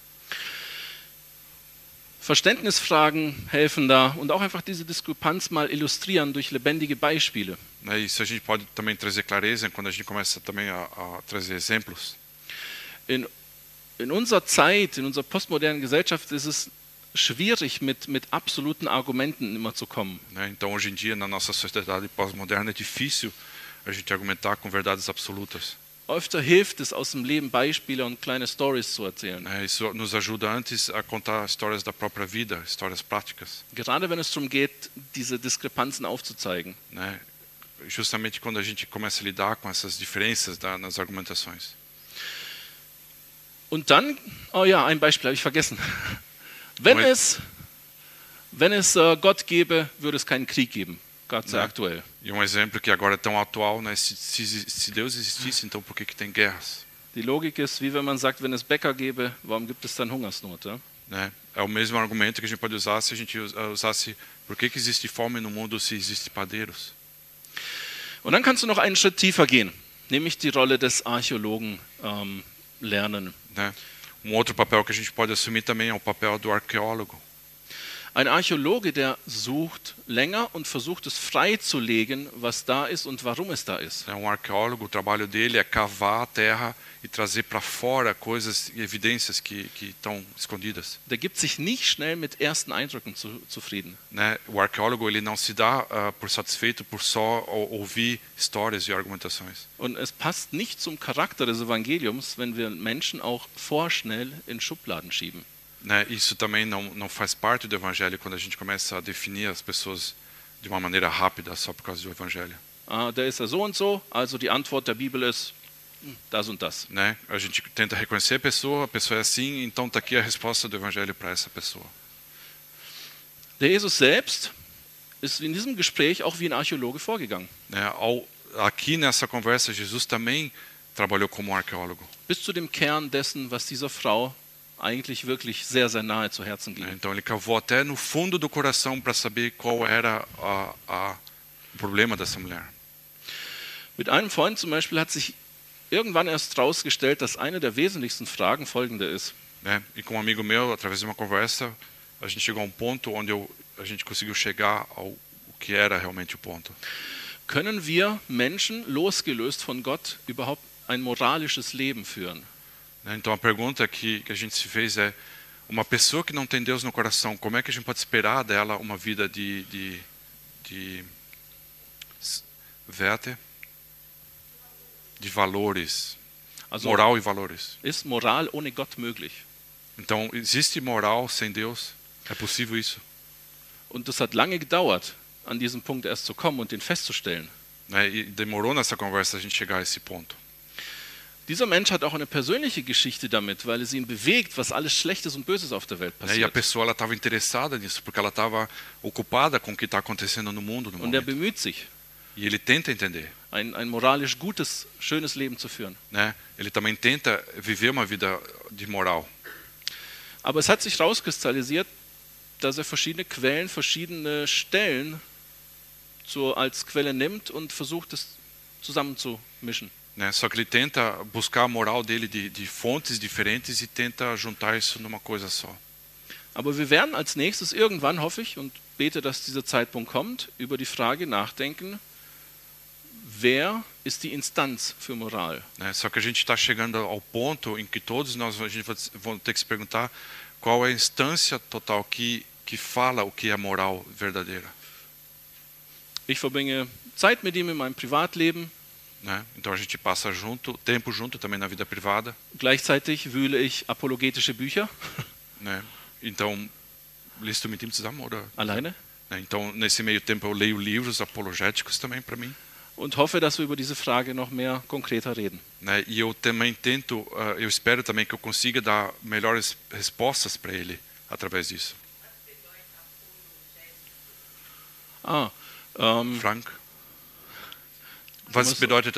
Verständnisfragen helfen da und auch einfach diese Diskrepanz mal illustrieren durch lebendige Beispiele. Né? E isso a gente pode também trazer clareza quando a gente começa também a trazer exemplos. In unserer Zeit, in unserer postmodernen Gesellschaft ist es schwierig, mit absoluten Argumenten immer zu kommen. Né? Então, hoje em dia, na nossa sociedade pós-moderna, é difícil a gente argumentar com verdades absolutas. Öfter hilft es, aus dem Leben Beispiele und kleine Stories zu erzählen. Né? Isso nos ajuda antes a contar histórias da própria vida, histórias práticas. Gerade wenn es darum geht, diese Diskrepanzen aufzuzeigen. Né? Justamente quando a gente começa a lidar com essas diferenças nas argumentações. Und dann, oh ja, ein Beispiel habe ich vergessen. Wenn es Gott gäbe, würde es keinen Krieg geben. Gott sei aktuell. E exemplo que agora é tão atual, né? Se Deus existisse, então por que tem guerras? Die Logik ist, wie wenn man sagt, wenn es Bäcker gäbe, warum gibt es dann Hungersnot? Ja? Né? É o mesmo argumento que a gente pode usar se a gente usasse por que existe fome no mundo se existe padeiros. Und dann kannst du noch einen Schritt tiefer gehen, nämlich die Rolle des Archäologen lernen. Né? Outro papel que a gente pode assumir também é o papel do arqueólogo. Ein Archäologe, der sucht länger und versucht es freizulegen, was da ist und warum es da ist. É arqueólogo, o trabalho dele é cavar a terra e trazer para fora coisas e evidências que estão escondidas. Der gibt sich nicht schnell mit ersten Eindrücken zufrieden. Né? O arqueólogo ele não se dá por satisfeito por só ouvir histórias e argumentações. Und es passt nicht zum Charakter des Evangeliums, wenn wir Menschen auch vorschnell in Schubladen schieben. Né? Isso também não faz parte do evangelho quando a gente começa a definir as pessoas de uma maneira rápida só por causa do evangelho. Der ist ja so und so, also die Antwort der Bibel ist das und das. Né? A gente tenta reconhecer a pessoa é assim, então está aqui a resposta do evangelho para essa pessoa. Der Jesus selbst ist in diesem Gespräch auch wie ein Archäologe vorgegangen. Né? Aqui nessa conversa, Jesus também trabalhou como arqueólogo. Bis zu dem Kern dessen, was dieser Frau eigentlich wirklich sehr, sehr nahe zu Herzen ging. Então ele cavou até no fundo do coração para saber qual era o problema dessa mulher. Mit einem Freund zum Beispiel hat sich irgendwann erst herausgestellt, dass eine der wesentlichsten Fragen folgende ist. Né? E com um amigo meu, através de uma conversa, a gente chegou a ponto onde a gente conseguiu chegar ao que era realmente o ponto. Können wir Menschen, losgelöst von Gott, überhaupt ein moralisches Leben führen? Então a pergunta que a gente se fez é: uma pessoa que não tem Deus no coração, como é que a gente pode esperar dela uma vida de Werte, de valores, Also, moral e valores? ist Moral ohne Gott möglich? Então existe moral sem Deus? É possível isso? Und das hat lange gedauert, an diesen Punkt erst zu kommen und den festzustellen. Né? E demorou nessa conversa a gente chegar a esse ponto. Dieser Mensch hat auch eine persönliche Geschichte damit, weil es ihn bewegt, was alles Schlechtes und Böses auf der Welt Né? E a passiert. pessoa ela estava interessada nisso porque ela estava ocupada com o que está acontecendo no mundo no Und er momento. bemüht sich, E ele tenta entender. ein moralisch gutes, schönes Leben zu führen. Né? Ele também tenta viver uma vida de moral. Aber es hat sich herauskristallisiert, dass er verschiedene Quellen, verschiedene Stellen als Quelle nimmt und versucht, es zusammenzumischen. Né? Só que ele tenta buscar a moral dele de fontes diferentes e tenta juntar isso numa coisa só. Aber wir werden als nächstes irgendwann, hoffe ich, und bete, dass dieser Zeitpunkt kommt, über die Frage nachdenken, wer ist die Instanz für Moral? Né? Só que a gente está chegando ao ponto em que todos nós vamos ter que se perguntar qual é a instância total que fala o que é moral verdadeira. Ich verbringe Zeit mit ihm in meinem Privatleben. Né? Então a gente passa tempo junto também na vida privada. Gleichzeitig wühle ich apologetische Bücher. Né? Então, liest du mit ihm zusammen oder? Alleine. Né? Então, nesse meio tempo eu leio livros apologéticos também para mim. Und hoffe, dass wir über diese Frage noch mehr konkreter reden. Né? E eu também eu espero também que eu consiga dar melhores respostas para ele através disso. Frank? Was bedeutet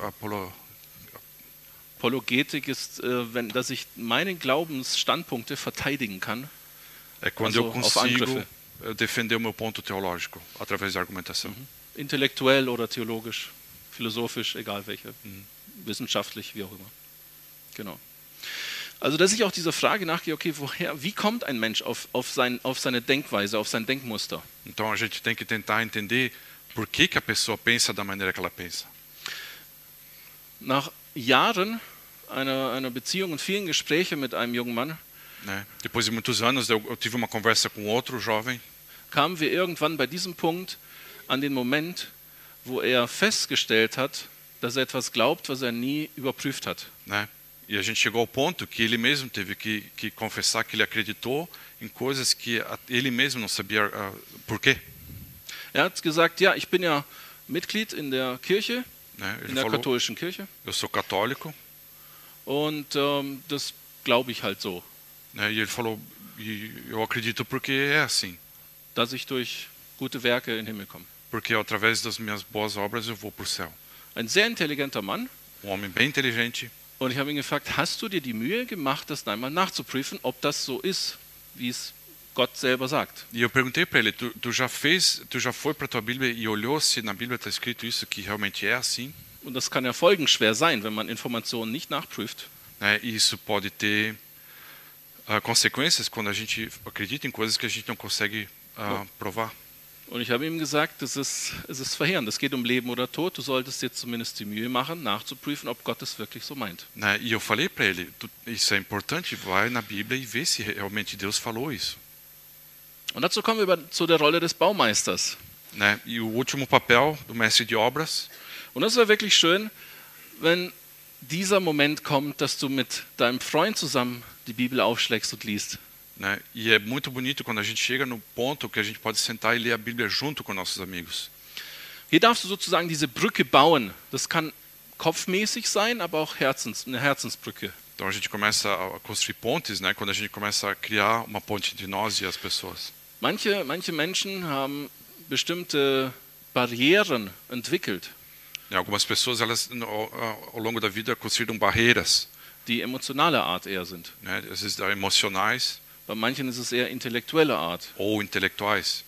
Apologetik ist, dass ich meine Glaubensstandpunkte verteidigen kann. É quando eu auf Angriffe. defender o meu ponto teológico através da argumentação. Intellektuell oder theologisch, philosophisch, egal welche, wissenschaftlich, wie auch immer. Genau. Also, dass ich auch dieser Frage nachgehe, okay, wie kommt ein Mensch auf seine Denkweise, auf sein Denkmuster? Então a gente tem que tentar entender por que a pessoa pensa da maneira que ela pensa. Nach Jahren einer Beziehung und vielen Gesprächen mit einem jungen Mann Né? Depois de muitos anos, eu tive uma conversa com outro jovem. kamen wir irgendwann bei diesem Punkt an den Moment, wo er festgestellt hat, dass er etwas glaubt, was er nie überprüft hat. Né? E a gente chegou ao ponto que ele mesmo teve que confessar que ele acreditou em coisas que ele mesmo não sabia por quê. Er hat gesagt, ja, ich bin ja Mitglied in der Kirche, Né? in Ele der falou, katholischen Kirche, eu sou católico, und das glaube ich halt so, né? E ele falou, e eu acredito porque é assim. dass ich durch gute Werke in den Himmel komme. Porque através das minhas boas obras eu vou para o céu. Ein sehr intelligenter Mann. Homem bem inteligente. Und ich habe ihn gefragt, hast du dir die Mühe gemacht, das einmal nachzuprüfen, ob das so ist, wie es Gott selber sagt? E eu perguntei para ele, tu já foi para tua Bíblia e olhou se na Bíblia está escrito isso que realmente é assim? Und das kann ja folgenschwer sein, wenn man Informationen nicht nachprüft. Né? E isso pode ter consequências quando a gente acredita em coisas que a gente não consegue provar. Und ich habe ihm gesagt, es ist verheerend, es geht um Leben oder Tod, du solltest dir zumindest die Mühe machen, nachzuprüfen, ob Gott es wirklich so meint. Né? E eu falei para ele, isso é importante, vai na Bíblia e vê se realmente Deus falou isso. Und dazu kommen wir zu der Rolle des Baumeisters. Né? E o último papel do mestre de obras. Und das wäre wirklich schön, wenn dieser Moment kommt, dass du mit deinem Freund zusammen die Bibel aufschlägst und liest. Né? E é muito bonito quando a gente chega no ponto que a gente pode sentar e ler a Bíblia junto com nossos amigos. Hier darfst du sozusagen diese Brücke bauen. Das kann kopfmäßig sein, aber auch eine Herzensbrücke. Então a gente começa a construir pontes, né? Quando a gente começa a criar uma ponte entre nós e as pessoas. Manche Menschen haben bestimmte Barrieren entwickelt, E algumas pessoas, elas ao longo da vida construíram barreiras, die emotionaler Art eher sind. né? Às vezes emocionais Bei manchen ist es eher intellektueller Art. ou intelectuais.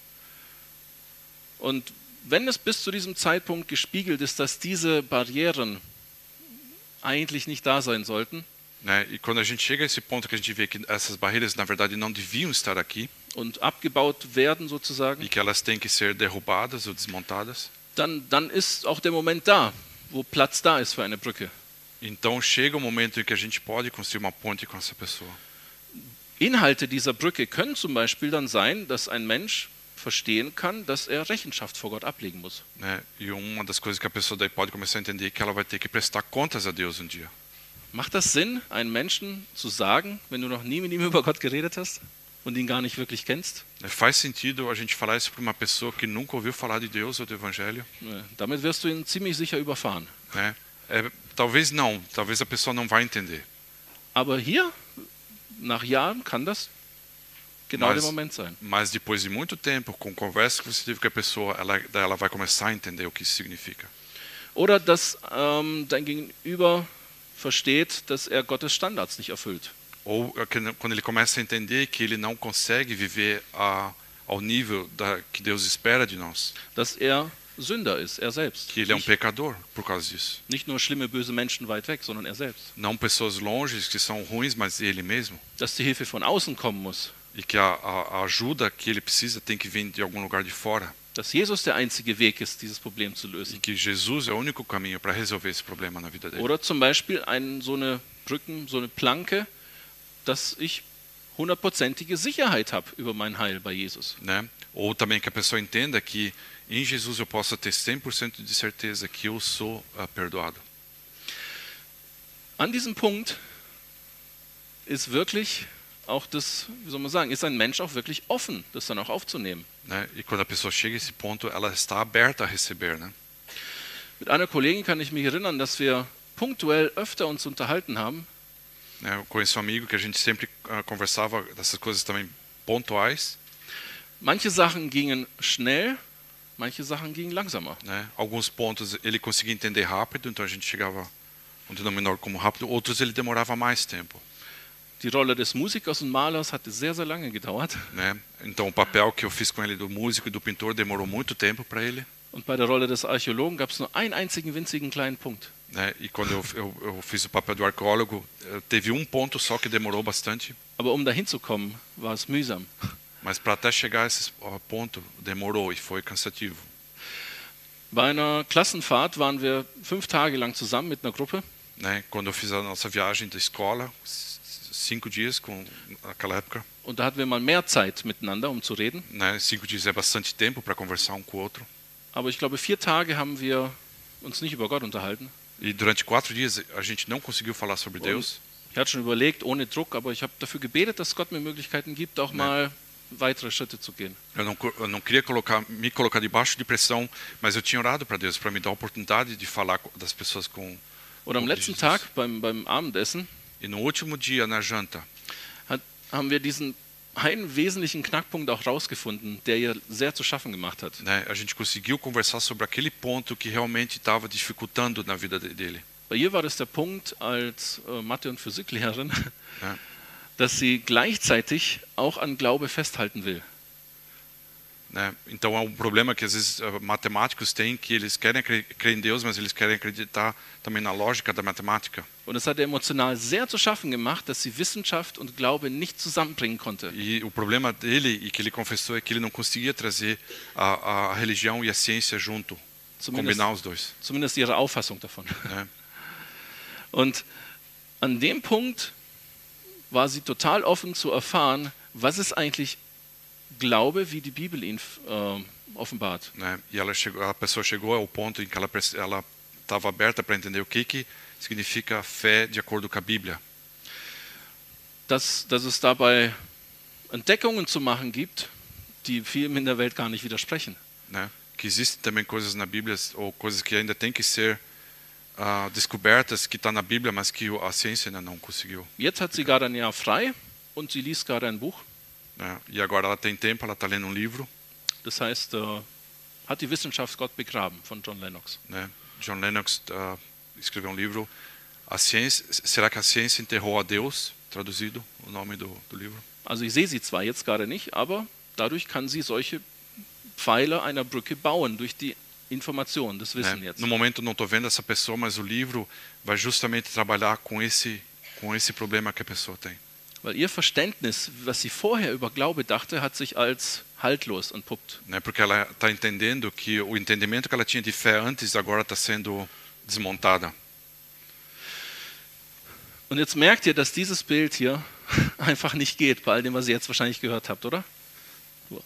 Und wenn es bis zu diesem Zeitpunkt gespiegelt ist, dass diese Barrieren eigentlich nicht da sein sollten Né? E quando a gente chega a esse ponto que a gente vê que essas barreiras, na verdade, não deviam estar aqui und abgebaut werden sozusagen, e que elas têm que ser derrubadas ou desmontadas, dann ist auch der Moment da, wo Platz da ist für eine Brücke. então chega o momento em que a gente pode construir uma ponte com essa pessoa. Inhalte dieser Brücke können zum Beispiel dann sein, dass ein Mensch verstehen kann, dass er Rechenschaft vor Gott ablegen muss. Né? E uma das coisas que a pessoa daí pode começar a entender é que ela vai ter que prestar contas a Deus um dia. Macht das Sinn, einen Menschen zu sagen, wenn du noch nie mit ihm über Gott geredet hast und ihn gar nicht wirklich kennst? Faz sentido a gente falar isso para uma pessoa que nunca ouviu falar de Deus ou do Evangelho? Damit wirst du ihn ziemlich sicher überfahren. Né? Talvez não, talvez a pessoa não vai entender. Aber hier, nach Jahren, kann das genau der Moment sein. Mas depois de muito tempo, com conversa que você teve com a pessoa, ela vai começar a entender o que isso significa. Oder dass dein Gegenüber versteht, dass er Gottes Standards nicht erfüllt. Ou quando ele começa a entender que ele não consegue viver ao nível que Deus espera de nós. Dass er Sünder ist, er selbst. Que ele é pecador por causa disso. Nicht nur schlimme, böse Menschen weit weg, sondern er selbst. Não pessoas longe que são ruins, mas ele mesmo. Dass die Hilfe von außen kommen muss. E que a ajuda que ele precisa tem que vir de algum lugar de fora. Dass Jesus der einzige Weg ist, dieses Problem zu E lösen. que Jesus é o único caminho para resolver esse problema na vida dele. Oder zum Beispiel so eine Planke, dass ich 100%ige Sicherheit habe über mein Heil bei Jesus. Né? Ou também que a pessoa entenda que em Jesus eu possa ter 100% de certeza que eu sou perdoado. An diesem Punkt ist wirklich auch das, wie soll man sagen, ist ein Mensch auch wirklich offen, das dann auch aufzunehmen. Né? E quando a pessoa chega a esse ponto, ela está aberta a receber, né? Mit einer Kollegin kann ich mich erinnern, dass wir punktuell öfter uns unterhalten haben. Eu conheço um amigo que a gente sempre conversava dessas coisas também pontuais. Manche Sachen gingen schnell, manche Sachen gingen langsamer. Né? Alguns pontos ele conseguia entender rápido, então a gente chegava um denominador como rápido. Outros ele demorava mais tempo. Die Rolle des Musikers und Malers hatte sehr, sehr lange gedauert. né? Então o papel que eu fiz com ele do músico e do pintor demorou muito tempo para ele, Und bei der Rolle des Archäologen gab es nur einen einzigen winzigen kleinen Punkt. né? E quando eu fiz o papel do arqueólogo, teve um ponto só que demorou bastante, Aber um dahin zu kommen, war es mühsam. mas para até chegar a esse ponto demorou e foi cansativo. Bei einer Klassenfahrt waren wir 5 Tage lang zusammen mit einer Gruppe. Né? Quando eu fiz a nossa viagem da escola, 5 dias com naquela época, Und da hatten wir mal mehr Zeit miteinander, um zu reden. né? 5 dias é bastante tempo para conversar um com o outro. Aber ich glaube, 4 Tage haben wir uns nicht über Gott unterhalten. E durante 4 dias a gente não conseguiu falar sobre Deus. Ich hatte schon überlegt, ohne Druck, aber ich habe dafür gebetet, dass Gott mir Möglichkeiten gibt, auch mal weitere Schritte zu gehen. Eu não queria me colocar debaixo de pressão, mas eu tinha orado para Deus para me dar a oportunidade de falar das pessoas com. Und am letzten Tag beim Abendessen E no último dia na janta, haben wir diesen einen wesentlichen Knackpunkt auch rausgefunden, der ihr sehr zu schaffen gemacht hat. né, a gente conseguiu conversar sobre aquele ponto que realmente estava dificultando na vida dele. Bei ihr war das der Punkt als Mathe- und Physiklehrerin, Ja. dass sie gleichzeitig auch an Glaube festhalten will. Né? Então é um problema que às vezes matemáticos têm, que eles querem crer em Deus, mas eles querem acreditar também na lógica da matemática. Und es hat ihr emotional sehr zu schaffen gemacht, dass sie Wissenschaft und Glaube nicht zusammenbringen konnte. E o problema dele, e que ele confessou, é que ele não conseguia trazer a religião e a ciência junto, combinar os dois. Zumindest ihre Auffassung davon. Né? Und an dem Punkt war sie total offen zu erfahren, was ist eigentlich Glaube, wie die Bibel ihn offenbart. Né? E a pessoa chegou ao ponto em que ela estava aberta para entender o que significa fé de acordo com a Bíblia. Dass es dabei Entdeckungen zu machen gibt, die vielen in der Welt gar nicht widersprechen. Né? Que existem também coisas na Bíblia, ou coisas que ainda têm que ser descobertas, que está na Bíblia, mas que a ciência ainda não conseguiu. Jetzt hat sie gerade ein Jahr frei und sie liest gerade ein Buch. Né? E agora ela tem tempo, ela está lendo um livro. Das heißt, hat die Wissenschaft Gott begraben von John Lennox. Né? John Lennox escreveu um livro, será que a ciência enterrou a Deus? Traduzido o nome do livro. Also ich sehe sie zwar jetzt gerade nicht, aber dadurch kann sie solche Pfeiler einer Brücke bauen durch die Information, das Wissen Né? jetzt. No momento não estou vendo essa pessoa, mas o livro vai justamente trabalhar com esse problema que a pessoa tem. Weil ihr Verständnis, was sie vorher über Glaube dachte, hat sich als haltlos entpuppt. Né? Porque ela está entendendo que o entendimento que ela tinha de fé antes agora está sendo desmontada. Und jetzt merkt ihr, dass dieses Bild hier einfach nicht geht, bei all dem, was ihr jetzt wahrscheinlich gehört habt, oder? So.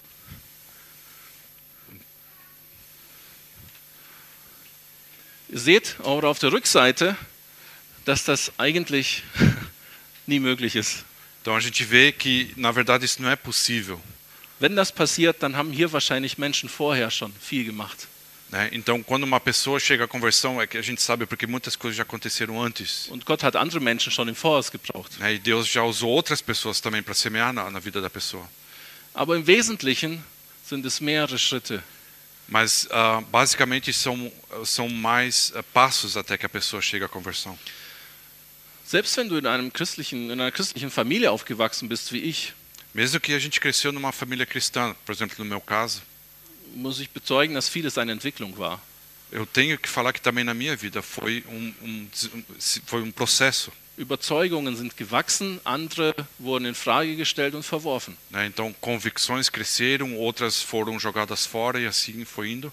Ihr seht auch auf der Rückseite, dass das eigentlich nie möglich ist. Então a gente vê que na verdade isso não é possível. Wenn das passiert, dann haben hier wahrscheinlich Menschen vorher schon viel gemacht. Né? Então quando uma pessoa chega à conversão é que a gente sabe porque muitas coisas já aconteceram antes. Und Gott hat andere Menschen schon im Voraus gebraucht. Né? E Deus já usou outras pessoas também para semear na vida da pessoa. Aber im Wesentlichen sind es mehrere Schritte. Mas basicamente são mais passos até que a pessoa chega à conversão. Selbst wenn du in einer christlichen Familie aufgewachsen bist wie ich, Mesmo que a gente cresceu numa família cristã, por exemplo, no meu caso, muss ich bezeugen, dass vieles eine Entwicklung war. eu tenho que falar que também na minha vida foi um processo. Überzeugungen sind gewachsen, andere wurden in Frage gestellt und verworfen. Né? Então convicções cresceram, outras foram jogadas fora e assim foi indo.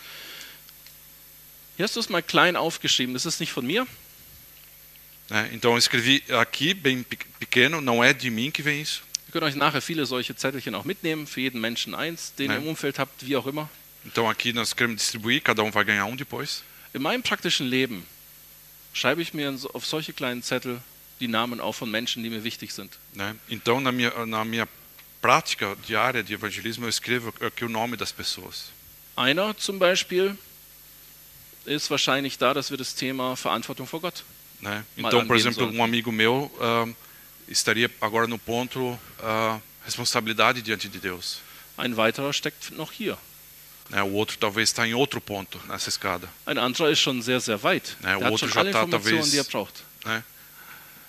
Hier hast du es mal klein aufgeschrieben, das ist nicht von mir. Né? Então eu escrevi aqui bem pequeno, não é de mim que vem isso. Ihr könnt euch nachher viele solche Zettelchen auch mitnehmen, für jeden Menschen eins, den ihr im Umfeld habt, wie auch immer. Então aqui nós queremos distribuir, cada vai ganhar um depois. In meinem praktischen Leben schreibe ich mir auf solche kleinen Zettel die Namen auf von Menschen, die mir wichtig sind. Né? Então na minha prática diária de evangelismo eu escrevo aqui o nome das pessoas. Einer zum Beispiel ist wahrscheinlich da, dass wir das Thema Verantwortung vor Gott. Né? Então, por exemplo, um amigo meu estaria agora no ponto responsabilidade diante de Deus. Ein weiterer steckt noch hier. Né? O outro talvez está em outro ponto nessa escada. Ein anderer ist schon sehr, sehr weit. Né? O Der hat outro schon já alle está Informationen, talvez. die er braucht. Né?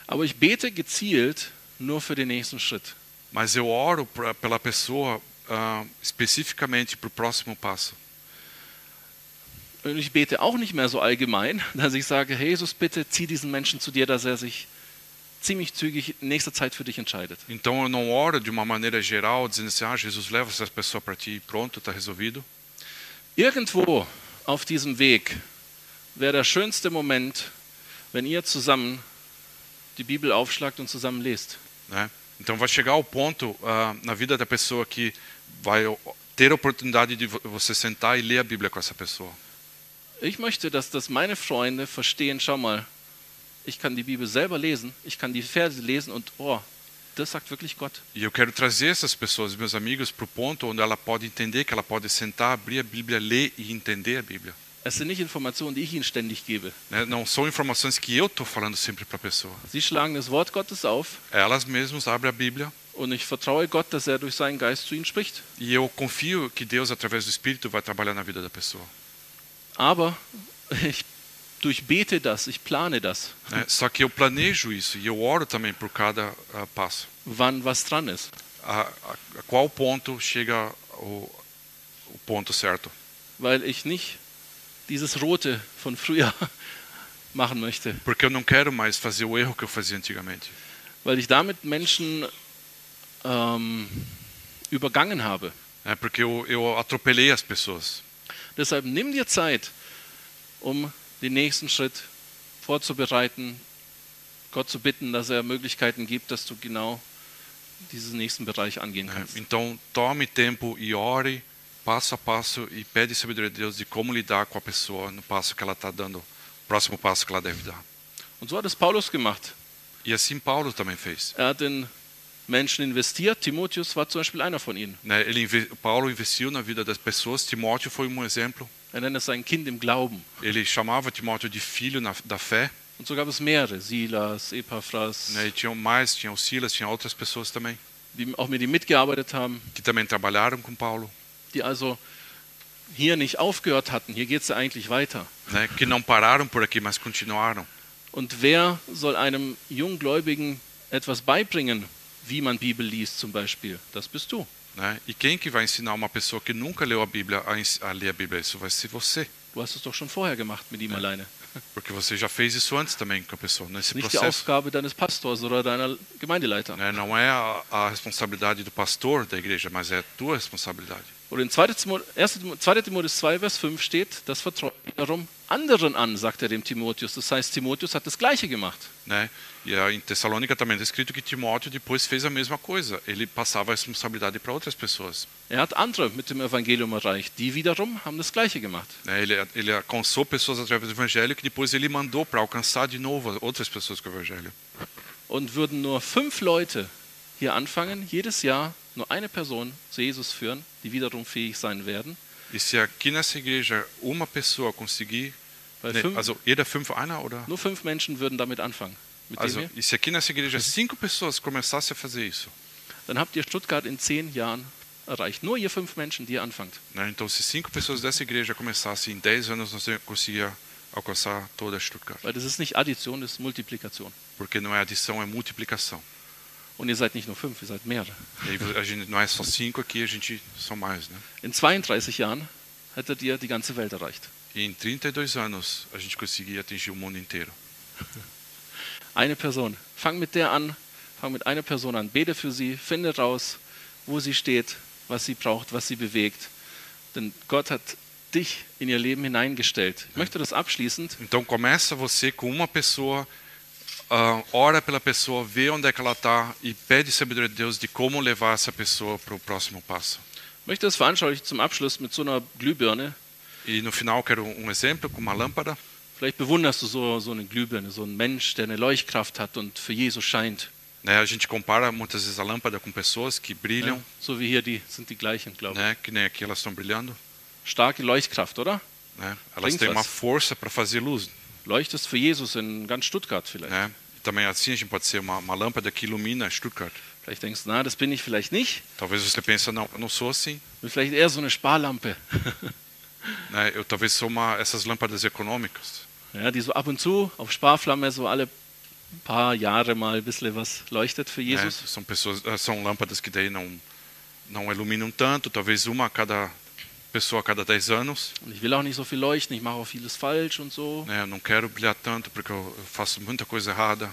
Aber ich bete gezielt nur für den nächsten Schritt. Mas eu oro pela pessoa especificamente para o próximo passo. Und ich bete auch nicht mehr so allgemein, dass ich sage, hey Jesus, bitte zieh diesen Menschen zu dir, dass er sich ziemlich zügig in nächster Zeit für dich entscheidet. Então eu não oro de uma maneira geral, dizendo assim, Jesus, leva essa pessoa para ti e pronto, está resolvido. Irgendwo auf diesem Weg wäre der schönste Moment, wenn ihr zusammen die Bibel aufschlagt und zusammen lest. Né? Então vai chegar ao ponto na vida da pessoa que vai ter a oportunidade de você sentar e ler a Bíblia com essa pessoa. Ich möchte, dass das meine Freunde verstehen, schau mal, ich kann die Bibel selber lesen, ich kann die Verse lesen und, oh, das sagt wirklich Gott. E eu quero trazer essas pessoas, meus amigos, para o ponto onde ela pode entender, que ela pode sentar, abrir a Bíblia, ler e entender a Bíblia. Es sind nicht Informationen, die ich ihnen ständig gebe. Né? Não são informações que eu estou falando sempre para a pessoa. Sie schlagen das Wort Gottes auf Elas mesmas abrem a Bíblia und ich vertraue Gott, dass er durch seinen Geist zu ihnen spricht. e eu confio que Deus, através do Espírito, vai trabalhar na vida da pessoa. Aber ich durchbete das, ich plane das, Né? Só que eu planejo isso e eu oro também por cada passo. wann was dran ist. A qual ponto chega o ponto certo. Weil ich nicht dieses Rote von früher machen möchte. Porque eu não quero mais fazer o erro que eu fazia antigamente. Weil ich damit Menschen übergangen habe. Né? Porque eu atropelei as pessoas. Deshalb nimm dir Zeit, um den nächsten Schritt vorzubereiten, Gott zu bitten, dass er Möglichkeiten gibt, dass du genau diesen nächsten Bereich angehen Né? kannst. Então tome tempo e ore passo a passo e pede sabedoria de Deus de como lidar com a pessoa no passo que ela está dando, próximo passo que ela deve dar. Und so hat es Paulus gemacht. E assim Paulo também fez. Er hat in Menschen investiert. Timotheus war zum Beispiel einer von ihnen. Né? Paulo investiu na vida das pessoas. Timóteo foi um exemplo. Er nennt es sein Kind im Glauben. Ele chamava Timóteo de filho da fé. Und so gab es mehrere, Silas, Epaphras, Né? E tinha o Silas, tinha outras pessoas também die auch mit ihm mitgearbeitet haben, que também trabalharam com Paulo, die also hier nicht aufgehört hatten. Hier geht es ja eigentlich weiter. né? Que não pararam por aqui, mas continuaram. Und wer soll einem Junggläubigen etwas beibringen, wie man Bibel liest zum Beispiel? Das bist du. Né? E quem que vai ensinar uma pessoa que nunca leu a Bíblia a ler a Bíblia? Isso vai ser você, Du hast es doch schon vorher gemacht mit ihm alleine. porque você já fez isso antes também com a pessoa, nesse Nicht die processo. Aufgabe deines Pastors oder deiner Gemeindeleiter. Né? Não é a responsabilidade do pastor da igreja, mas é a tua responsabilidade. Oder in 2. Timotheus 2, Vers 5 steht, das vertraut wiederum anderen an, sagt er dem Timotheus. Das heißt, Timotheus hat das Gleiche gemacht. Né? E em Tessalônica também está escrito que Timóteo depois fez a mesma coisa. Ele passava a responsabilidade para outras pessoas. Er hat andere mit dem Evangelium erreicht. Die wiederum haben das Gleiche gemacht. Né? Ele alcançou pessoas através do evangelho que depois ele mandou para alcançar de novo outras pessoas com o evangelho. Und würden nur 5 Leute hier anfangen, jedes Jahr nur eine Person zu Jesus führen, die wiederum fähig sein werden. E se aqui nessa igreja uma pessoa conseguir, Weil né, fünf, also jeder 5 einer oder? nur 5 Menschen würden damit anfangen. Mit dem Also, hier. e se aqui nessa igreja 5 pessoas começassem a fazer isso, Dann habt ihr Stuttgart in 10 Jahren erreicht. Nur ihr 5 Menschen, die ihr anfangt. né? Então se 5 pessoas dessa igreja começassem em 10 anos, nós conseguia alcançar toda Stuttgart. Weil das ist nicht Addition, das ist Multiplikation. Porque não é adição, é multiplicação. Und ihr seid nicht nur 5, ihr seid mehrere. E aí a gente não é só 5 aqui, a gente são mais, né? In 32 Jahren hättet ihr die ganze Welt erreicht. E em 32 anos a gente conseguia atingir o mundo inteiro. Eine Person. Fang mit der an, fang mit einer Person an. Bete für sie, finde raus, wo sie steht, was sie braucht, was sie bewegt. Denn Gott hat dich in ihr Leben hineingestellt. Ich möchte das abschließend. Então começa você com uma pessoa, ora pela pessoa, vê onde é que ela está e pede sabedoria de Deus de como levar essa pessoa para o próximo passo. Ich möchte das veranschaulichen zum Abschluss mit so einer Glühbirne. E no final quero exemplo com uma lâmpada. Vielleicht bewunderst du so eine Glühbirne, so einen Mensch, der eine Leuchtkraft hat und für Jesus scheint. Né, a gente compara muitas vezes a lâmpada com pessoas que brilham, Ja, so wie hier, die sind die gleichen, glaube ich. né, que nem aqui elas estão brilhando. Starke Leuchtkraft, oder? Né? Elas Bringt têm uma was. força para fazer luz. Leuchtest für Jesus in ganz Stuttgart vielleicht. Né? E também assim a gente pode ser uma lâmpada que ilumina Stuttgart. Vielleicht denkst du, na, das bin ich vielleicht nicht. Talvez você pense, não, eu não sou assim. Bin vielleicht eher so eine Sparlampe. Né? Eu talvez sou essas lâmpadas econômicas, Ja, die so ab und zu auf Sparflamme so alle ein paar Jahre mal ein bisschen was leuchtet für né? Jesus. São lâmpadas que daí não iluminam tanto, talvez uma a cada pessoa a cada 10 anos. Und ich will auch nicht so viel leuchten, ich mache auch vieles falsch und so. Né? Eu não quero brilhar tanto porque eu faço muita coisa errada.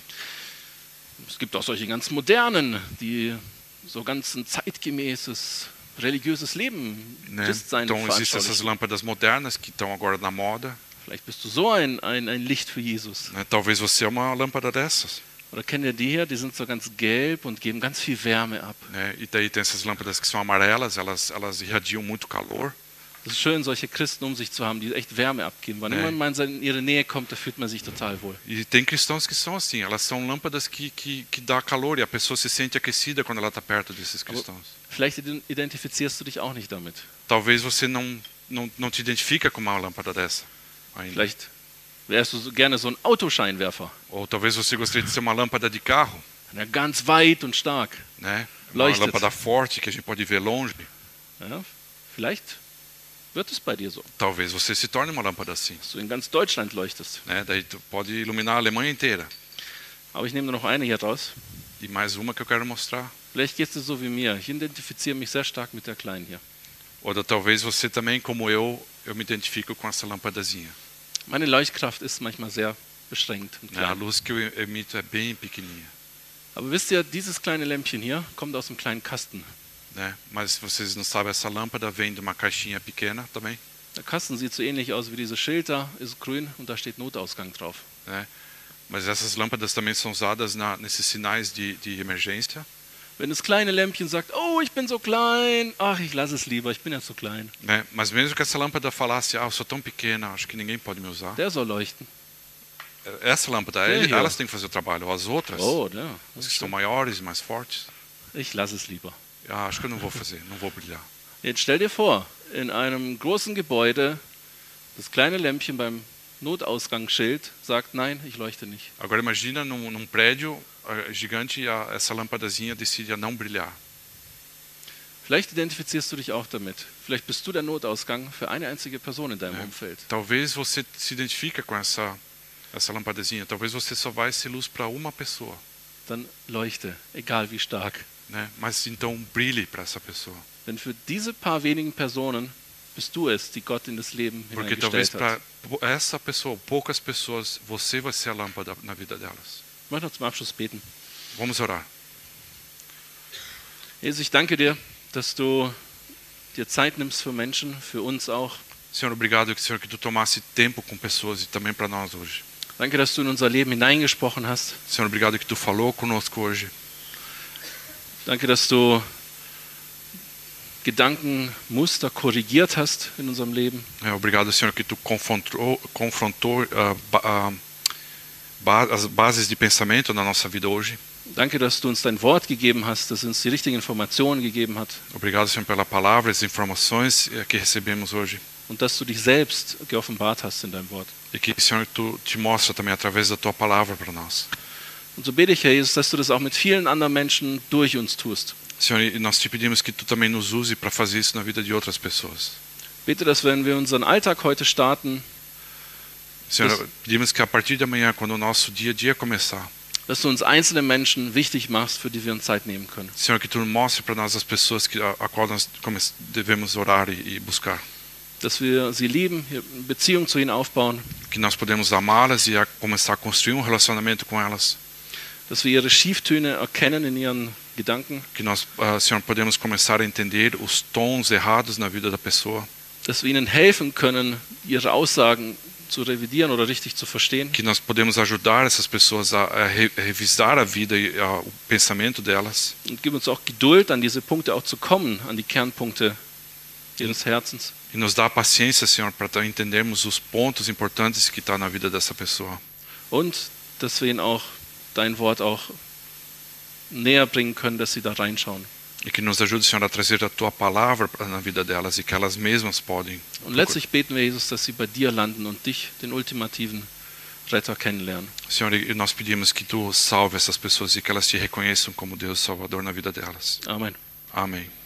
Es gibt auch solche ganz modernen, die so ganz ein zeitgemäßes religiöses Leben, Né? Christsein Então existem essas veranschaulichen. lâmpadas modernas que estão agora na moda. Vielleicht bist du so ein Licht für Jesus. Né? Talvez você é uma lâmpada dessas. Oder kennt ihr die hier? Die sind so ganz gelb und geben ganz viel Wärme ab. Né? E daí tem essas lâmpadas que são amarelas, elas irradiam muito calor. Es ist schön, solche Christen um sich zu haben, die echt Wärme abgeben. Wann immer man in ihre Nähe kommt, da fühlt man sich total wohl. E tem cristãos que são assim, elas são lâmpadas que dá calor e a pessoa se sente aquecida quando ela está perto desses cristãos. Vielleicht identifizierst du dich auch nicht damit. Talvez você não te identifica com uma lâmpada dessa ainda. Vielleicht wärst du gerne so ein Autoscheinwerfer. Ou talvez você gostaria de ser uma lâmpada de carro, Ja, ganz weit und stark. né? Uma Leuchtet. lâmpada forte que a gente pode ver longe. Ja, vielleicht wird es bei dir so, Talvez você se torne uma lâmpada assim, dass du in ganz Deutschland leuchtest. né? Daí tu pode iluminar a Alemanha inteira. Aber ich nehme nur noch eine hier raus. E mais uma que eu quero mostrar. Vielleicht gehst du so wie mir. Ich identifiziere mich sehr stark mit der Kleinen hier. Ou talvez você também, como eu me identifico com essa lâmpadazinha. Meine Leuchtkraft ist manchmal sehr beschränkt und Né? A klein. luz que eu emito é bem pequenininha. Aber wisst ihr, dieses kleine Lämpchen hier kommt aus einem kleinen Kasten. Né? Mas vocês não sabem, essa lâmpada vem de uma caixinha pequena também. Der Kasten sieht so ähnlich aus wie dieses Schild da, ist grün und da steht Notausgang drauf. Né? Mas essas lâmpadas também são usadas nesses sinais de emergência. Wenn das kleine Lämpchen sagt, oh, ich bin so klein, ach, ich lasse es lieber, ich bin ja so klein. Né? Mas mesmo que essa lâmpada falasse, eu sou tão pequena, acho que ninguém pode me usar. Der soll leuchten. Essa lâmpada, É, elas têm que fazer o trabalho. As outras, Oh, ja. as que são maiores e mais fortes, Ich lasse es lieber. acho que eu não vou fazer, não vou brilhar. Jetzt stell dir vor, in einem großen Gebäude, das kleine Lämpchen beim Notausgangsschild sagt, nein, ich leuchte nicht. Agora imagina num prédio gigante e essa lâmpadazinha decide a não brilhar. Vielleicht identifizierst du dich auch damit. Vielleicht bist du der Notausgang für eine einzige Person in deinem É. Umfeld. Talvez você se identifica com essa lâmpadazinha. Talvez você só vai ser luz para uma pessoa, Dann leuchte, egal wie stark. né? Mas então brilhe para essa pessoa. Denn für diese paar wenigen Personen bist du es, die Gott in das Leben Porque talvez hineingestellt hat. para essa pessoa, poucas pessoas, você vai ser a lâmpada na vida delas. Ich möchte noch zum Abschluss beten. Vamos orar. Jesus, ich danke dir, dass du dir Zeit nimmst für Menschen, für uns auch. Senhor, obrigado, Senhor, que tu tomasse tempo com pessoas e também para nós hoje. Danke, dass du in unser Leben hineingesprochen hast. Senhor, obrigado que tu falou conosco hoje. Danke, dass du Gedankenmuster korrigiert hast in unserem Leben. Obrigado, Senhor, que tu confrontou as bases de pensamento na nossa vida hoje. Danke, dass du uns dein Wort gegeben hast, dass es uns die richtigen Informationen gegeben hat Obrigado, Senhor, pela palavra, as informações que recebemos hoje. und dass du dich selbst geoffenbart hast in deinem Wort. E que, Senhor, tu te mostra também através da tua palavra para nós. Und so bete ich, Herr Jesus, dass du das auch mit vielen anderen Menschen durch uns tust. Senhor, e nós te pedimos que tu também nos use para fazer isso na vida de outras pessoas. Bete, dass wenn wir unseren Alltag heute starten, Senhor, pedimos que a partir de amanhã, quando o nosso dia a dia começar, dass du uns einzelne Menschen wichtig machst, für die wir uns Zeit nehmen können. Senhor, que tu mostre para nós as pessoas a qual nós devemos orar e buscar. Dass wir sie lieben, eine Beziehung zu ihnen aufbauen, Que nós podemos amá-las e começar a construir relacionamento com elas. dass wir ihre Schieftöne erkennen in ihren Gedanken, Que nós, Senhor, podemos começar a entender os tons errados na vida da pessoa. dass wir ihnen helfen können, ihre Aussagen zu revidieren oder richtig zu verstehen. Que nós podemos ajudar essas pessoas a revisar a vida e o pensamento delas. Und gib uns auch Geduld, an diese Punkte auch zu kommen, an die Kernpunkte ihres Herzens. E nos dá paciência, Senhor, para entendermos os pontos importantes que estão na vida dessa pessoa. Und dass wir ihnen auch dein Wort auch näher bringen können, dass sie da reinschauen. E que nos ajude, Senhor, a trazer a tua palavra na vida delas e que elas mesmas podem. Und letztlich beten wir, Jesus, dass sie bei dir landen und dich, den ultimativen Retter, kennenlernen. Senhor, e nós pedimos que tu salve essas pessoas e que elas te reconheçam como Deus Salvador na vida delas. Amen. Amém.